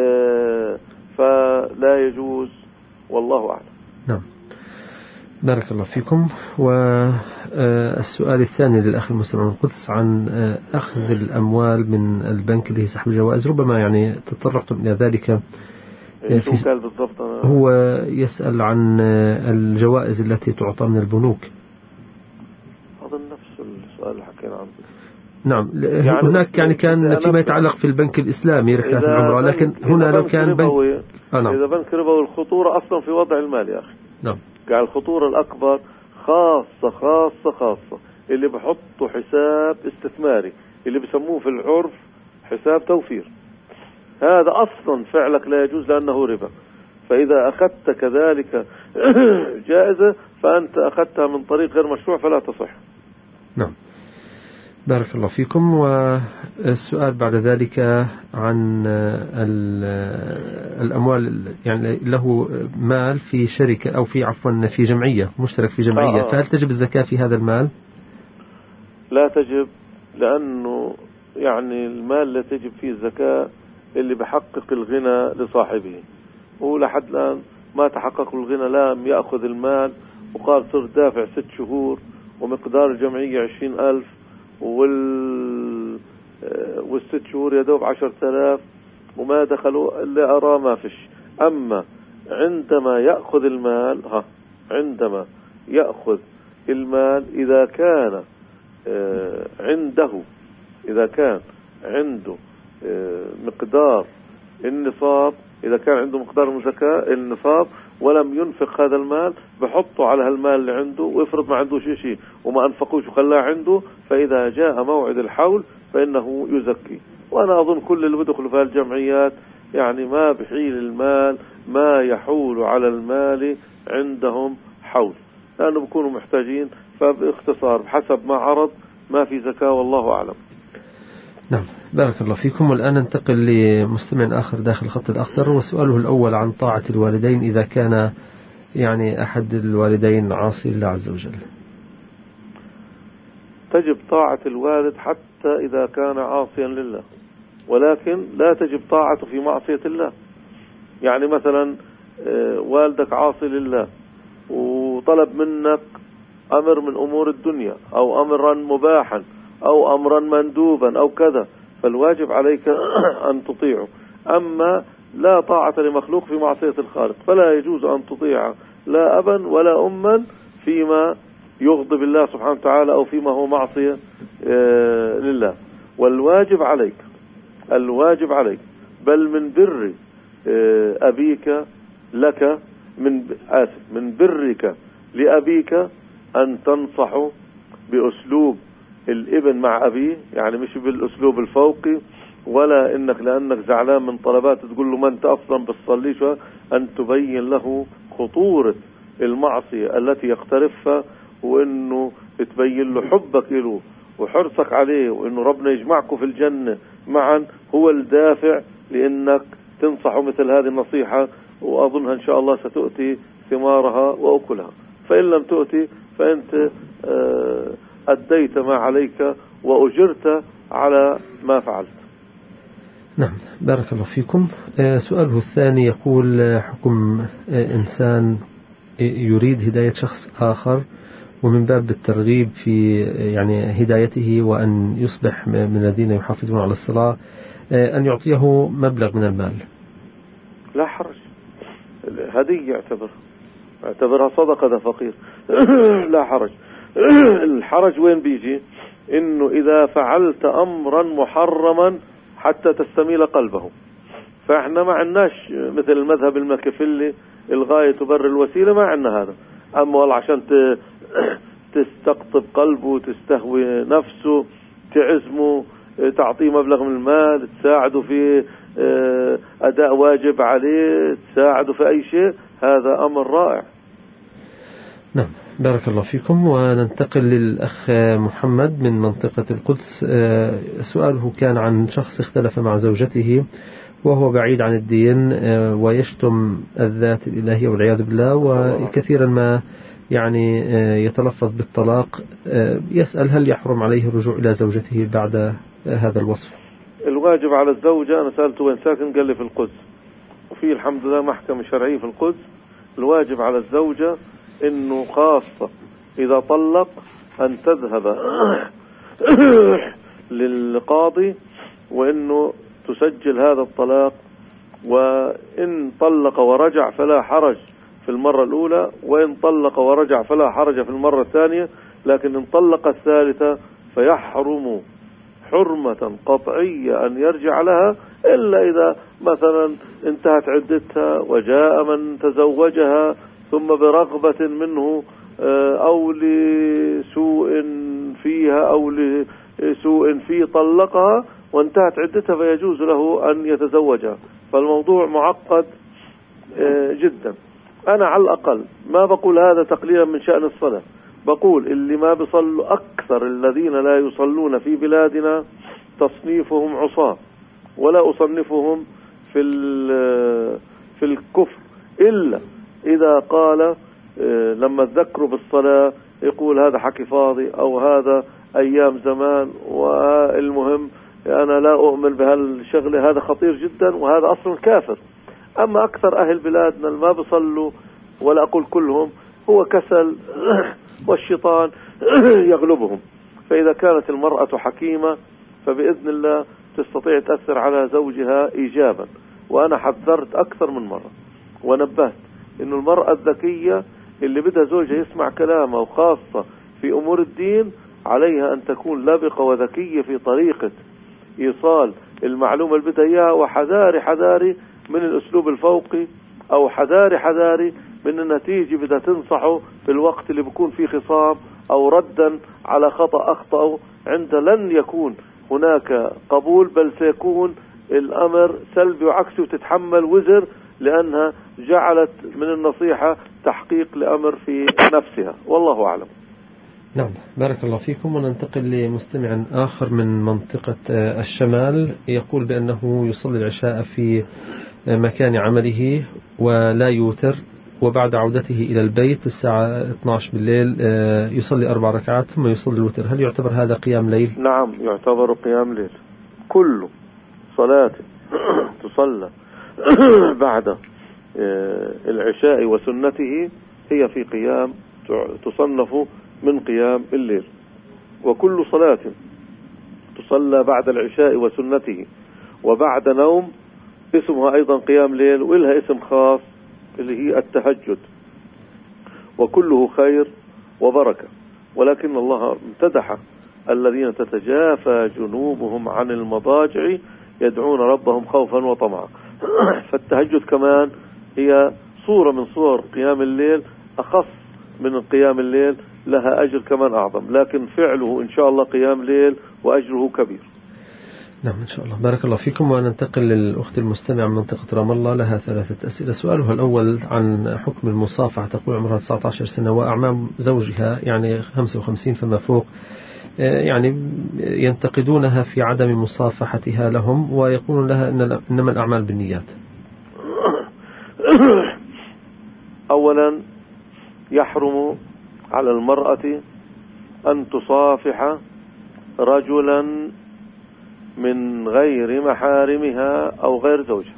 فلا يجوز، والله اعلم. نعم، بارك الله فيكم. والسؤال الثاني للأخ المستمع من القدس عن أخذ الأموال من البنك اللي هي سحب الجوائز. ربما يعني تطرقتم إلى ذلك. هو يسأل عن الجوائز التي تعطى من البنوك. أظن نفس السؤال اللي حكينا عنه. نعم، يعني هناك يعني كان فيما يتعلق في البنك الإسلامي رحلات العمرة، لكن هنا لو كان بنك نعم. إذا بنك ربوي الخطورة أصلا في وضع المال يا أخي. نعم، قال الخطورة الأكبر خاصة اللي بحطوا حساب استثماري، اللي بسموه في العرف حساب توفير. هذا أصلا فعلك لا يجوز لأنه ربا. فإذا أخذت كذلك جائزة فأنت أخذتها من طريق غير مشروع فلا تصح. نعم، بارك الله فيكم. والسؤال بعد ذلك عن الأموال، يعني له مال في شركة أو في جمعية، مشترك في جمعية، فهل تجب الزكاة في هذا المال؟ لا تجب، لأنه يعني المال اللي تجب فيه الزكاة اللي بحقق الغنى لصاحبه، ولحد الآن ما تحقق الغنى لم يأخذ المال وقال صرت دافع 6 شهور ومقدار الجمعية 20,000 والست شهور يدوب 10,000 وما دخلوا اللي أراه ما فيش. أما عندما يأخذ المال عندما يأخذ المال إذا كان عنده مقدار النصاب، إذا كان عنده مقدار الزكاة النصاب ولم ينفق هذا المال، بحطه على هالمال اللي عنده، ويفرض ما عنده شيء وما أنفقوش وخلاه عنده، فإذا جاء موعد الحول فإنه يزكي. وأنا أظن كل اللي بدخلوا في هالجمعيات يعني ما بحيل المال ما يحول على المال عندهم حول، لأنه بيكونوا محتاجين. فباختصار بحسب ما عرض ما في زكاة، والله أعلم. نعم، بارك الله فيكم. والآن ننتقل لمستمع آخر داخل الخط الأخضر، وسؤاله الأول عن طاعة الوالدين إذا كان يعني أحد الوالدين عاصي لله عز وجل. تجب طاعة الوالد حتى إذا كان عاصيا لله، ولكن لا تجب طاعته في معصية الله. يعني مثلا والدك عاصي لله وطلب منك أمر من أمور الدنيا أو أمرا مباحا أو أمرا مندوبا أو كذا، فالواجب عليك أن تطيعه. أما لا طاعة لمخلوق في معصية الخالق، فلا يجوز أن تطيع لا أبا ولا أما فيما يغضب الله سبحانه وتعالى أو فيما هو معصية لله. والواجب عليك بل من بر أبيك لك من برك لأبيك أن تنصحه بأسلوب الابن مع أبيه، يعني مش بالأسلوب الفوقي، ولا إنك لأنك زعلان من طلبات تقول له ما أنت أصلا بتصليش، أن تبين له خطورة المعصية التي يقترفها، وإنه تبين له حبك له وحرصك عليه، وإنه ربنا يجمعكم في الجنة معا هو الدافع لإنك تنصحه مثل هذه النصيحة. وأظنها إن شاء الله ستؤتي ثمارها وأكلها، فإن لم تؤتي فأنت أديت ما عليك وأجرت على ما فعلت. نعم، بارك الله فيكم. سؤاله الثاني يقول حكم إنسان يريد هداية شخص آخر ومن باب الترغيب في يعني هدايته وأن يصبح من الذين يحافظون على الصلاة، أن يعطيه مبلغ من المال. لا حرج، هدية اعتبرها صدقة ذا فقير. لا حرج. الحرج وين بيجي؟ إنه إذا فعلت أمرا محرما حتى تستميل قلبه، فإحنا ما عناش مثل المذهب المكفلي الغاية تبرر الوسيلة، ما عنا هذا. أما والله عشان تستقطب قلبه، تستهوي نفسه، تعزمه، تعطيه مبلغ من المال، تساعده في أداء واجب عليه، تساعده في أي شيء، هذا أمر رائع. نعم، بارك الله فيكم. وننتقل للأخ محمد من منطقة القدس. سؤاله كان عن شخص اختلف مع زوجته وهو بعيد عن الدين ويشتم الذات الإلهية والعياذ بالله، وكثيرا ما يعني يتلفظ بالطلاق. يسأل هل يحرم عليه الرجوع إلى زوجته بعد هذا الوصف؟ الواجب على الزوجة، أنا سألته وين ساكن قال لي في القدس، وفي الحمد لله محكمة شرعية في القدس. الواجب على الزوجة إنه خاصة إذا طلق أن تذهب للقاضي وإنه تسجل هذا الطلاق، وإن طلق ورجع فلا حرج في المرة الأولى، وإن طلق ورجع فلا حرج في المرة الثانية. لكن إن طلق الثالثة فيحرم حرمة قطعية أن يرجع لها، إلا إذا مثلا انتهت عدتها وجاء من تزوجها ثم برغبة منه أو لسوء فيها أو لسوء فيه طلقها وانتهت عدتها، فيجوز له أن يتزوجها. فالموضوع معقد جدا. أنا على الأقل ما بقول هذا تقليلا من شأن الصلاة، بقول اللي ما بيصلوا أكثر الذين لا يصلون في بلادنا تصنيفهم عصاة، ولا أصنفهم في الكفر إلا إذا قال لما تذكروا بالصلاة يقول هذا حكي فاضي أو هذا أيام زمان، والمهم أنا لا أؤمن بهالشغلة، هذا خطير جدا وهذا أصلا كافر. أما أكثر أهل بلادنا ما بيصلوا، ولا أقول كلهم، هو كسل والشيطان يغلبهم. فإذا كانت المرأة حكيمة فبإذن الله تستطيع تأثر على زوجها إيجابا. وأنا حذرت أكثر من مرة ونبهت إنه المرأة الذكية اللي بدها زوجها يسمع كلامه، وخاصة في أمور الدين، عليها أن تكون لبقة وذكية في طريقة إيصال المعلومة اللي بدها إياها، وحذاري من الأسلوب الفوقي، أو حذاري من النتيجة بدها تنصحه في الوقت اللي بيكون فيه خصام أو ردا على خطأ أخطأه، عند لن يكون هناك قبول، بل سيكون الأمر سلبي وعكسي، وتتحمل وزر لأنها جعلت من النصيحة تحقيق لأمر في نفسها. والله أعلم. نعم، بارك الله فيكم. وننتقل لمستمع آخر من منطقة الشمال، يقول بأنه يصلي العشاء في مكان عمله ولا يوتر، وبعد عودته إلى البيت الساعة 12 بالليل يصلي 4 ركعات ثم يصلي الوتر. هل يعتبر هذا قيام ليل؟ نعم، يعتبر قيام ليل. كل صلاة تصلى بعد العشاء وسنته هي في قيام، تصنف من قيام الليل. وكل صلاة تصلى بعد العشاء وسنته وبعد نوم اسمها أيضا قيام ليل، وإلها اسم خاص اللي هي التهجد، وكله خير وبركة. ولكن الله امتدح الذين تتجافى جنوبهم عن المضاجع يدعون ربهم خوفا وطمعا. فالتهجد كمان هي صورة من صور قيام الليل، أخص من قيام الليل، لها أجر كمان أعظم، لكن فعله إن شاء الله قيام ليل وأجره كبير. نعم إن شاء الله، بارك الله فيكم. وننتقل للأخت المستمعة من منطقة رام الله، لها 3 أسئلة. سؤالها الأول عن حكم المصافحة. تقول عمرها 19 سنة وأعمام زوجها يعني 55 فما فوق يعني ينتقدونها في عدم مصافحتها لهم، ويقولون لها إنما الأعمال بالنيات. أولا يحرم على المرأة أن تصافح رجلا من غير محارمها أو غير زوجها.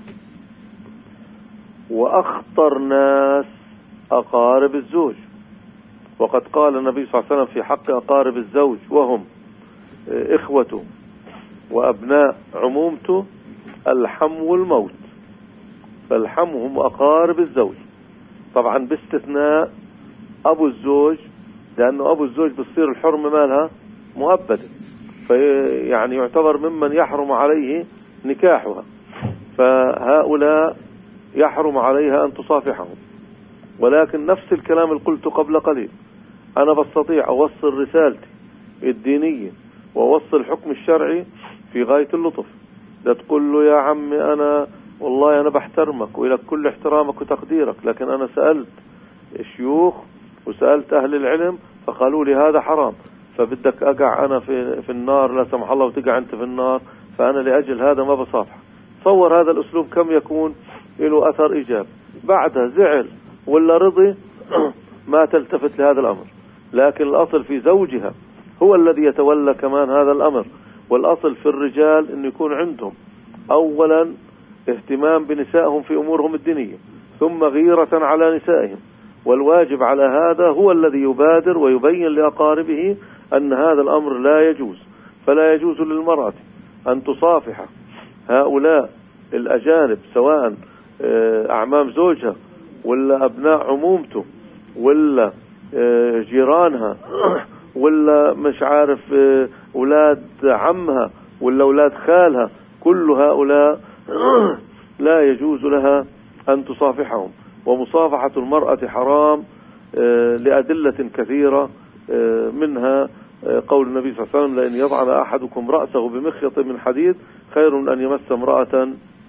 وأخطر ناس أقارب الزوج، وقد قال النبي صلى الله عليه وسلم في حق أقارب الزوج وهم إخوته وأبناء عمومته الحم والموت. فالحم هم أقارب الزوج، طبعا باستثناء أبو الزوج، لأنه أبو الزوج بتصير الحرمة مالها مؤبدة، فيعني يعتبر ممن يحرم عليه نكاحها، فهؤلاء يحرم عليها أن تصافحهم. ولكن نفس الكلام اللي قلته قبل قليل، أنا بستطيع أوصل رسالتي الدينية وأوصل الحكم الشرعي في غاية اللطف. لا تقول له يا عمي أنا والله أنا بحترمك ولك كل احترامك وتقديرك، لكن أنا سألت الشيوخ وسألت أهل العلم فقالوا لي هذا حرام، فبدك أقع أنا في النار لا سمح الله وتقع أنت في النار، فأنا لأجل هذا ما بصافح. تصور هذا الأسلوب كم يكون له أثر إيجابي. بعدها زعل ولا رضي ما تلتفت لهذا الأمر، لكن الأصل في زوجها هو الذي يتولى كمان هذا الأمر. والأصل في الرجال أن يكون عندهم أولا اهتمام بنسائهم في أمورهم الدينية، ثم غيرة على نسائهم. والواجب على هذا هو الذي يبادر ويبين لأقاربه أن هذا الأمر لا يجوز. فلا يجوز للمرأة أن تصافح هؤلاء الأجانب، سواء أعمام زوجها ولا أبناء عمومته ولا جيرانها ولا مش عارف أولاد عمها ولا أولاد خالها، كل هؤلاء لا يجوز لها أن تصافحهم. ومصافحة المرأة حرام لأدلة كثيرة، منها قول النبي صلى الله عليه وسلم لأن يضع أحدكم رأسه بمخيط من حديد خير من أن يمس امرأة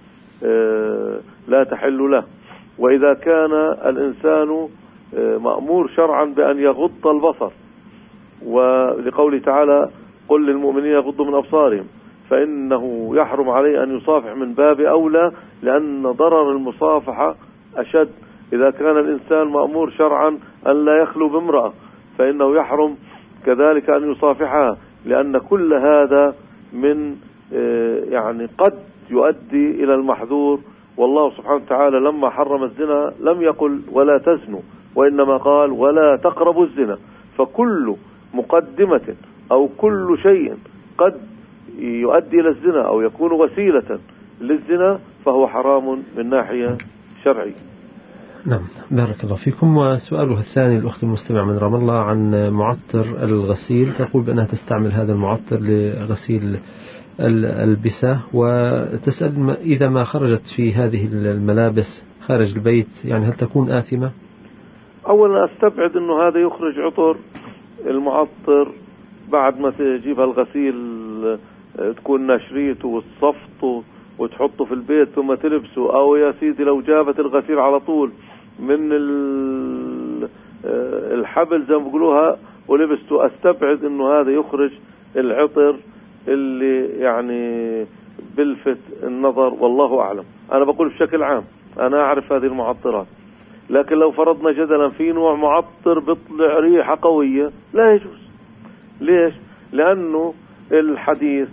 لا تحل له. وإذا كان الإنسان مأمور شرعا بأن يغض البصر ولقوله تعالى قل للمؤمنين يغضوا من أبصارهم، فإنه يحرم عليه أن يصافح من باب أولى، لأن ضرر المصافحة أشد. إذا كان الإنسان مأمور شرعا أن لا يخلو بامرأة فإنه يحرم كذلك أن يصافحها، لأن كل هذا من يعني قد يؤدي إلى المحذور. والله سبحانه وتعالى لما حرم الزنا لم يقل ولا تزنوا، وإنما قال ولا تقربوا الزنا. فكل مقدمة أو كل شيء قد يؤدي إلى الزنا أو يكون وسيلة للزنا فهو حرام من ناحية شرعية. نعم، بارك الله فيكم. وسؤالها الثاني الأخت المستمع من رام الله عن معطر الغسيل، تقول بأنها تستعمل هذا المعطر لغسيل الألبسة، وتسأل إذا ما خرجت في هذه الملابس خارج البيت يعني هل تكون آثمة؟ أولا أستبعد أنه هذا يخرج عطر المعطر بعد ما تجيبها الغسيل تكون نشريته وتصفته وتحطه في البيت ثم تلبسه، أو يا سيدي لو جابت الغسيل على طول من الحبل زي ما بيقولوها ولبسته، أستبعد أنه هذا يخرج العطر اللي يعني بلفت النظر. والله أعلم. أنا بقول بشكل عام أنا أعرف هذه المعطرات، لكن لو فرضنا جدلا في نوع معطر بيطلع ريحة قوية لا يجوز. ليش؟ لأنه الحديث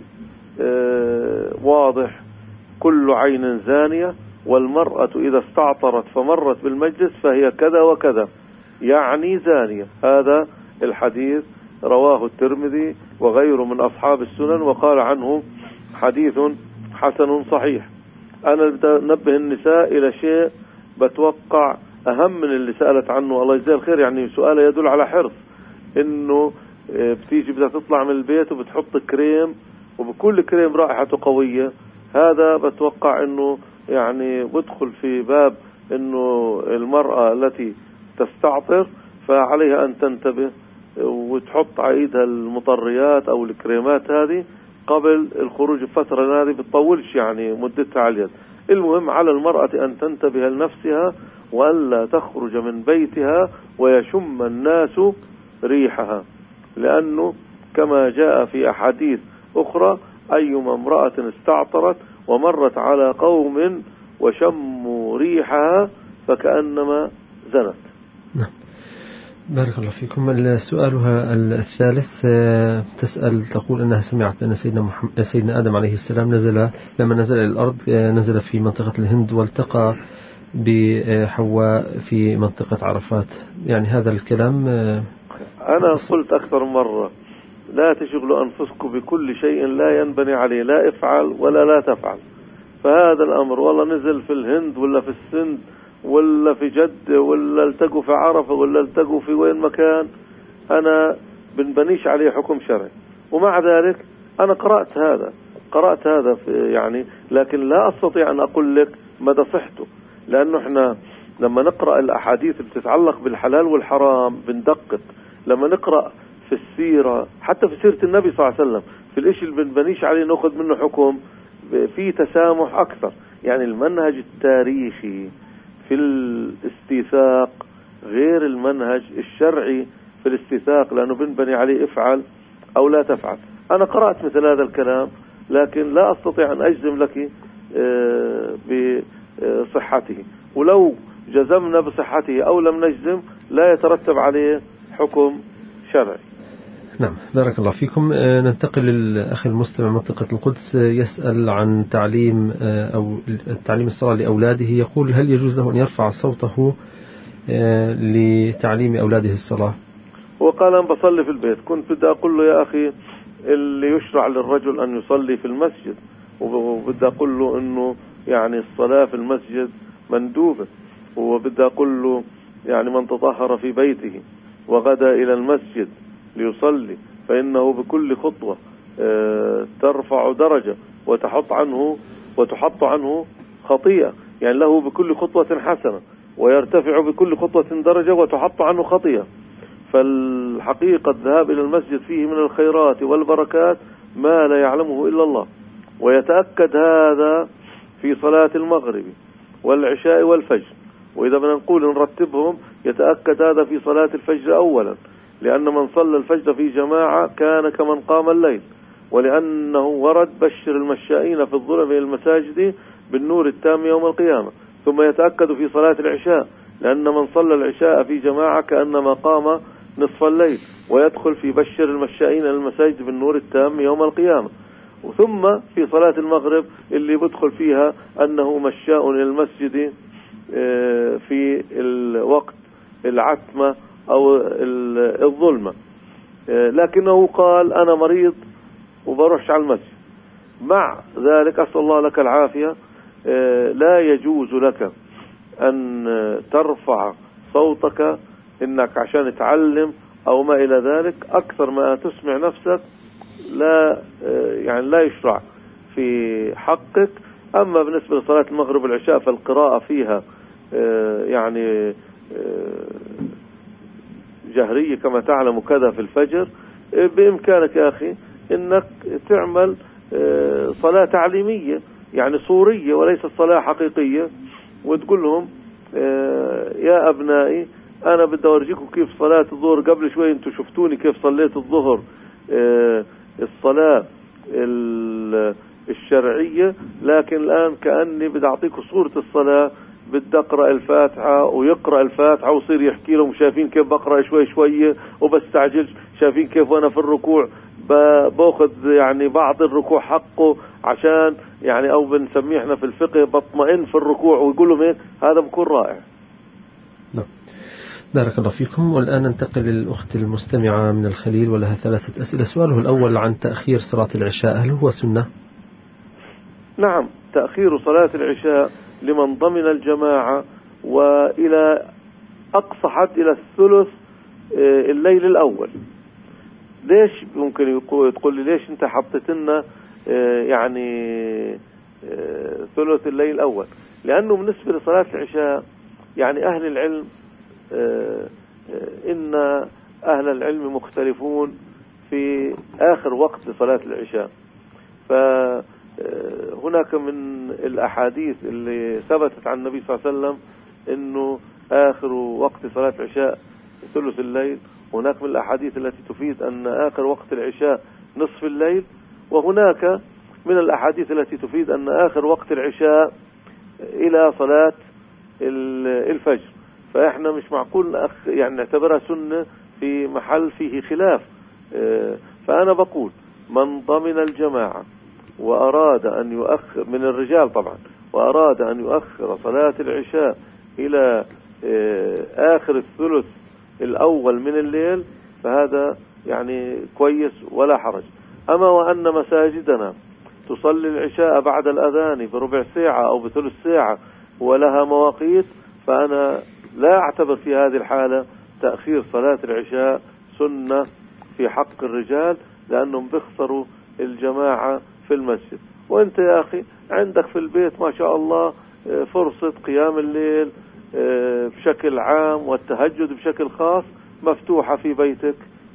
واضح كل عين زانية، والمرأة إذا استعطرت فمرت بالمجلس فهي كذا وكذا، يعني زانية. هذا الحديث رواه الترمذي وغيره من أصحاب السنن وقال عنه حديث حسن صحيح. أنا بدي أنبه النساء إلى شيء بتوقع أهم من اللي سألت عنه، الله يجزاه الخير، يعني سؤال يدل على حرص. إنه بتيجي بدها تطلع من البيت وبتحط كريم، وبكل كريم رائحته قوية، هذا بتوقع إنه يعني بدخل في باب إنه المرأة التي تستعطر فعليها أن تنتبه وتحط على ايدها المطريات او الكريمات هذه قبل الخروج. الفترة هذه بتطولش يعني مدتها على اليد. المهم على المرأة ان تنتبه لنفسها وألا تخرج من بيتها ويشم الناس ريحها، لأنه كما جاء في أحاديث أخرى أيما امرأة استعطرت ومرت على قوم وشموا ريحها فكأنما زنت. بارك الله فيكم. سؤالها الثالث تسأل تقول أنها سمعت بأن سيدنا آدم عليه السلام لما نزل إلى الأرض نزل في منطقة الهند والتقى بحواء في منطقة عرفات، يعني هذا الكلام أنا قلت أكثر مرة لا تشغلوا أنفسكم بكل شيء لا ينبني عليه، لا افعل ولا لا تفعل. فهذا الأمر والله نزل في الهند ولا في السند ولا في جدة ولا التقوا في عرفة ولا التقوا في وين مكان، أنا بنبنيش عليه حكم شرعي. ومع ذلك أنا قرأت هذا في يعني، لكن لا أستطيع أن أقول لك مدى صحته، لأنه إحنا لما نقرأ الأحاديث اللي بتتعلق بالحلال والحرام بندقق. لما نقرأ في السيرة حتى في سيرة النبي صلى الله عليه وسلم في الإشي اللي بنبنيش عليه نأخذ منه حكم في تسامح أكثر. يعني المنهج التاريخي في الاستيثاق غير المنهج الشرعي في الاستيثاق، لأنه بنبني عليه افعل أو لا تفعل. أنا قرأت مثل هذا الكلام لكن لا أستطيع أن أجزم لك بصحته، ولو جزمنا بصحته أو لم نجزم لا يترتب عليه حكم شرعي. نعم، بارك الله فيكم. ننتقل للأخ المستمع منطقة القدس، يسأل عن تعليم أو تعليم الصلاة لأولاده. يقول هل يجوز له أن يرفع صوته لتعليم أولاده الصلاة؟ وقال أنا بصلي في البيت. كنت بدي أقول له يا أخي اللي يشرع للرجل أن يصلي في المسجد، وبدي أقول له أنه يعني الصلاة في المسجد مندوبة، وبدي أقول له يعني من تطهر في بيته وغدا إلى المسجد ليصلي فإنه بكل خطوة ترفع درجة وتحط عنه خطيئة، يعني له بكل خطوة حسنة ويرتفع بكل خطوة درجة وتحط عنه خطيئة. فالحقيقة الذهاب إلى المسجد فيه من الخيرات والبركات ما لا يعلمه إلا الله. ويتأكد هذا في صلاة المغرب والعشاء والفجر، وإذا بدنا نقول نرتبهم يتأكد هذا في صلاة الفجر أولا، لأن من صلى الفجر في جماعة كان كمن قام الليل، ولأنه ورد بشر المشائين في الظلم إلى المساجد بالنور التام يوم القيامة. ثم يتأكد في صلاة العشاء، لأن من صلى العشاء في جماعة كأنما قام نصف الليل، ويدخل في بشر المشائين إلى المساجد بالنور التام يوم القيامة. ثم في صلاة المغرب اللي بدخل فيها أنه مشاء إلى المسجد في الوقت العتمة أو الظلمة، لكنه قال أنا مريض وبروحش على المسجد. مع ذلك أسأل الله لك العافية، لا يجوز لك أن ترفع صوتك إنك عشان تعلم أو ما إلى ذلك أكثر ما تسمع نفسك، لا يعني لا يشرع في حقك. أما بالنسبة لصلاة المغرب والعشاء فالقراءة فيها يعني جهرية كما تعلم كذا في الفجر، بإمكانك يا أخي إنك تعمل صلاة تعليمية يعني صورية وليست صلاة حقيقية، وتقول لهم يا أبنائي أنا بدي أورجيكم كيف صلاة الظهر. قبل شوي أنتم شفتوني كيف صليت الظهر الصلاة الشرعية، لكن الآن كأني بدي أعطيكم صورة الصلاة. بدي أقرأ الفاتحة ويقرأ الفاتحة ويصير يحكي لهم شايفين كيف بقرأ شوي شوية وبستعجلش، شايفين كيف وأنا في الركوع باخذ يعني بعض الركوع حقه، عشان يعني أو بنسميه احنا في الفقه بطمئن في الركوع، ويقول لهم ايه هذا بكون رائع. نعم بارك الله فيكم. والآن ننتقل للأخت المستمعة من الخليل ولها 3 أسئلة. سؤاله الأول عن تأخير صلاة العشاء، هل هو سنة؟ نعم، تأخير صلاة العشاء لمن ضمن الجماعة وإلى أقصى حد إلى الثلث الليل الأول. ليش ممكن تقول لي ليش أنت حطيت لنا يعني ثلث الليل الأول؟ لأنه بالنسبة لصلاة العشاء يعني أهل العلم إن أهل العلم مختلفون في آخر وقت لصلاة العشاء. فهناك من الأحاديث اللي ثبتت عن النبي صلى الله عليه وسلم إنه آخر وقت صلاة العشاء ثلث الليل، هناك من الأحاديث التي تفيد أن آخر وقت العشاء نصف الليل، وهناك من الأحاديث التي تفيد أن آخر وقت العشاء إلى صلاة الفجر. فإحنا مش معقول يعني نعتبرها سنة في محل فيه خلاف. فأنا بقول من ضمن الجماعة وأراد أن يؤخر من الرجال طبعا، وأراد أن يؤخر صلاة العشاء إلى آخر الثلث الأول من الليل فهذا يعني كويس ولا حرج. أما وأن مساجدنا تصلي العشاء بعد الأذان بربع ساعة أو بثلث ساعة ولها مواقيت، فأنا لا أعتبر في هذه الحالة تأخير صلاة العشاء سنة في حق الرجال، لأنهم بيخسروا الجماعة في المسجد. وانت يا أخي عندك في البيت ما شاء الله فرصة قيام الليل بشكل عام والتهجد بشكل خاص مفتوحة في بيتك،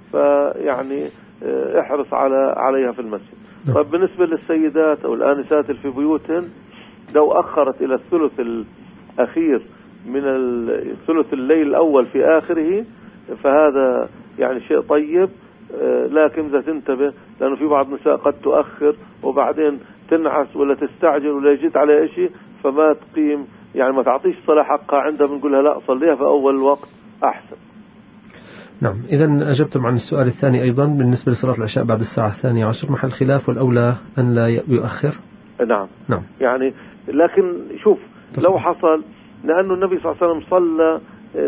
فيعني احرص عليها في المسجد. طيب بالنسبة للسيدات أو الآنسات اللي في بيوتهن لو أخرت إلى الثلث الأخير من الثلث الليل الأول في آخره فهذا يعني شيء طيب، لكن إذا تنتبه لأنه في بعض النساء قد تؤخر وبعدين تنعس ولا تستعجل ولا يجد على شيء فما تقيم يعني ما تعطيش صلاة حقها عندها، بنقولها لا صليها في أول الوقت أحسن. نعم، إذا أجبتم عن السؤال الثاني أيضا بالنسبة لصلاة العشاء بعد الساعة 12 محل خلاف والأولى أن لا يؤخر. نعم يعني لكن شوف لو حصل لأنه النبي صلى الله عليه وسلم صلى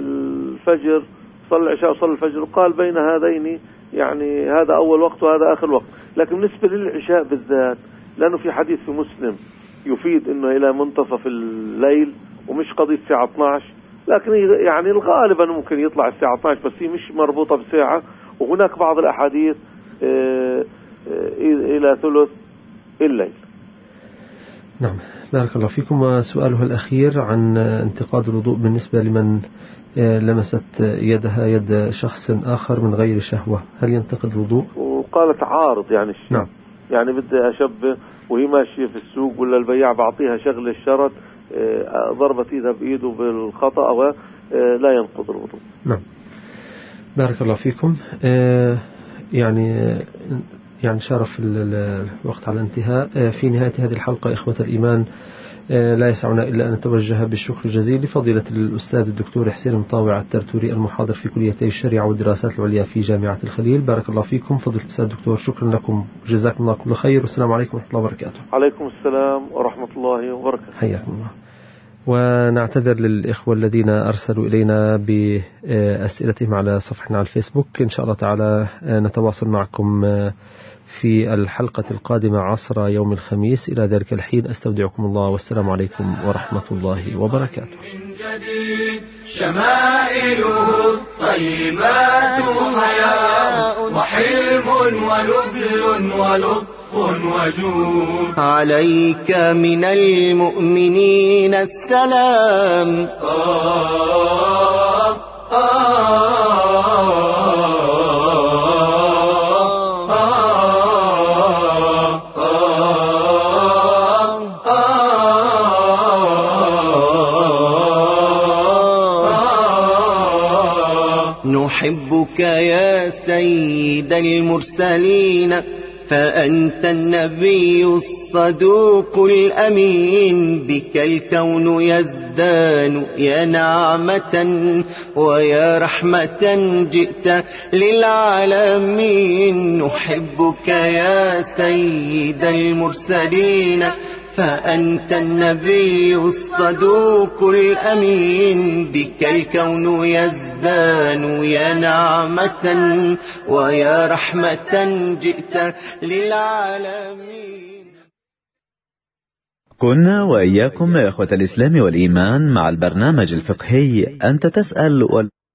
الفجر صلى العشاء وصلى الفجر وقال بين هذين يعني هذا أول وقت وهذا آخر وقت، لكن بالنسبة للعشاء بالذات لأنه في حديث في مسلم يفيد أنه إلى منتصف الليل ومش قضية الساعة 12، لكن يعني الغالب أنه ممكن يطلع الساعة 12 بس هي مش مربوطة بساعة، وهناك بعض الأحاديث إلى ثلث الليل. نعم بارك الله فيكم. وسؤاله الأخير عن انتقاد الوضوء بالنسبة لمن لمست يدها يد شخص آخر من غير شهوة، هل ينتقد الوضوء؟ وقالت عارض يعني نعم. يعني بدي أشبه وهي ماشية في السوق ولا البياع بعطيها شغل الشرط ضربت إيدها بإيده بالخطأ لا ينقض الوضوء. نعم بارك الله فيكم. يعني شرف الوقت على الانتهاء. في نهاية هذه الحلقة إخوة الإيمان لا يسعنا إلا أن نتوجه بالشكر الجزيل لفضيلة الأستاذ الدكتور حسين المطاوع الترتوري المحاضر في كليتي الشريعة والدراسات العليا في جامعة الخليل. بارك الله فيكم فضيلة الأستاذ الدكتور، شكرا لكم وجزاكم الله كل خير، والسلام عليكم ورحمة الله وبركاته. عليكم السلام ورحمة الله وبركاته. حياكم الله. ونعتذر للإخوة الذين أرسلوا إلينا بأسئلتهم على صفحتنا على الفيسبوك. إن شاء الله تعالى نتواصل معكم في الحلقة القادمة عصر يوم الخميس. إلى ذلك الحين أستودعكم الله والسلام عليكم ورحمة الله وبركاته. من جديد شمائله الطيبات حياء وحلم ولبل ولطف وجود. عليك من المؤمنين السلام. نحبك يا سيد المرسلين، فأنت النبي الصدوق الأمين. بك الكون يزدان يا نعمة ويا رحمة جئت للعالمين. نحبك يا سيد المرسلين، فأنت النبي الصدوق الأمين. بك الكون يزدان يا نعمة ويا رحمة جئت للعالمين. كنا وإياكم إخوة الإسلام والإيمان مع البرنامج الفقهي أنت تسأل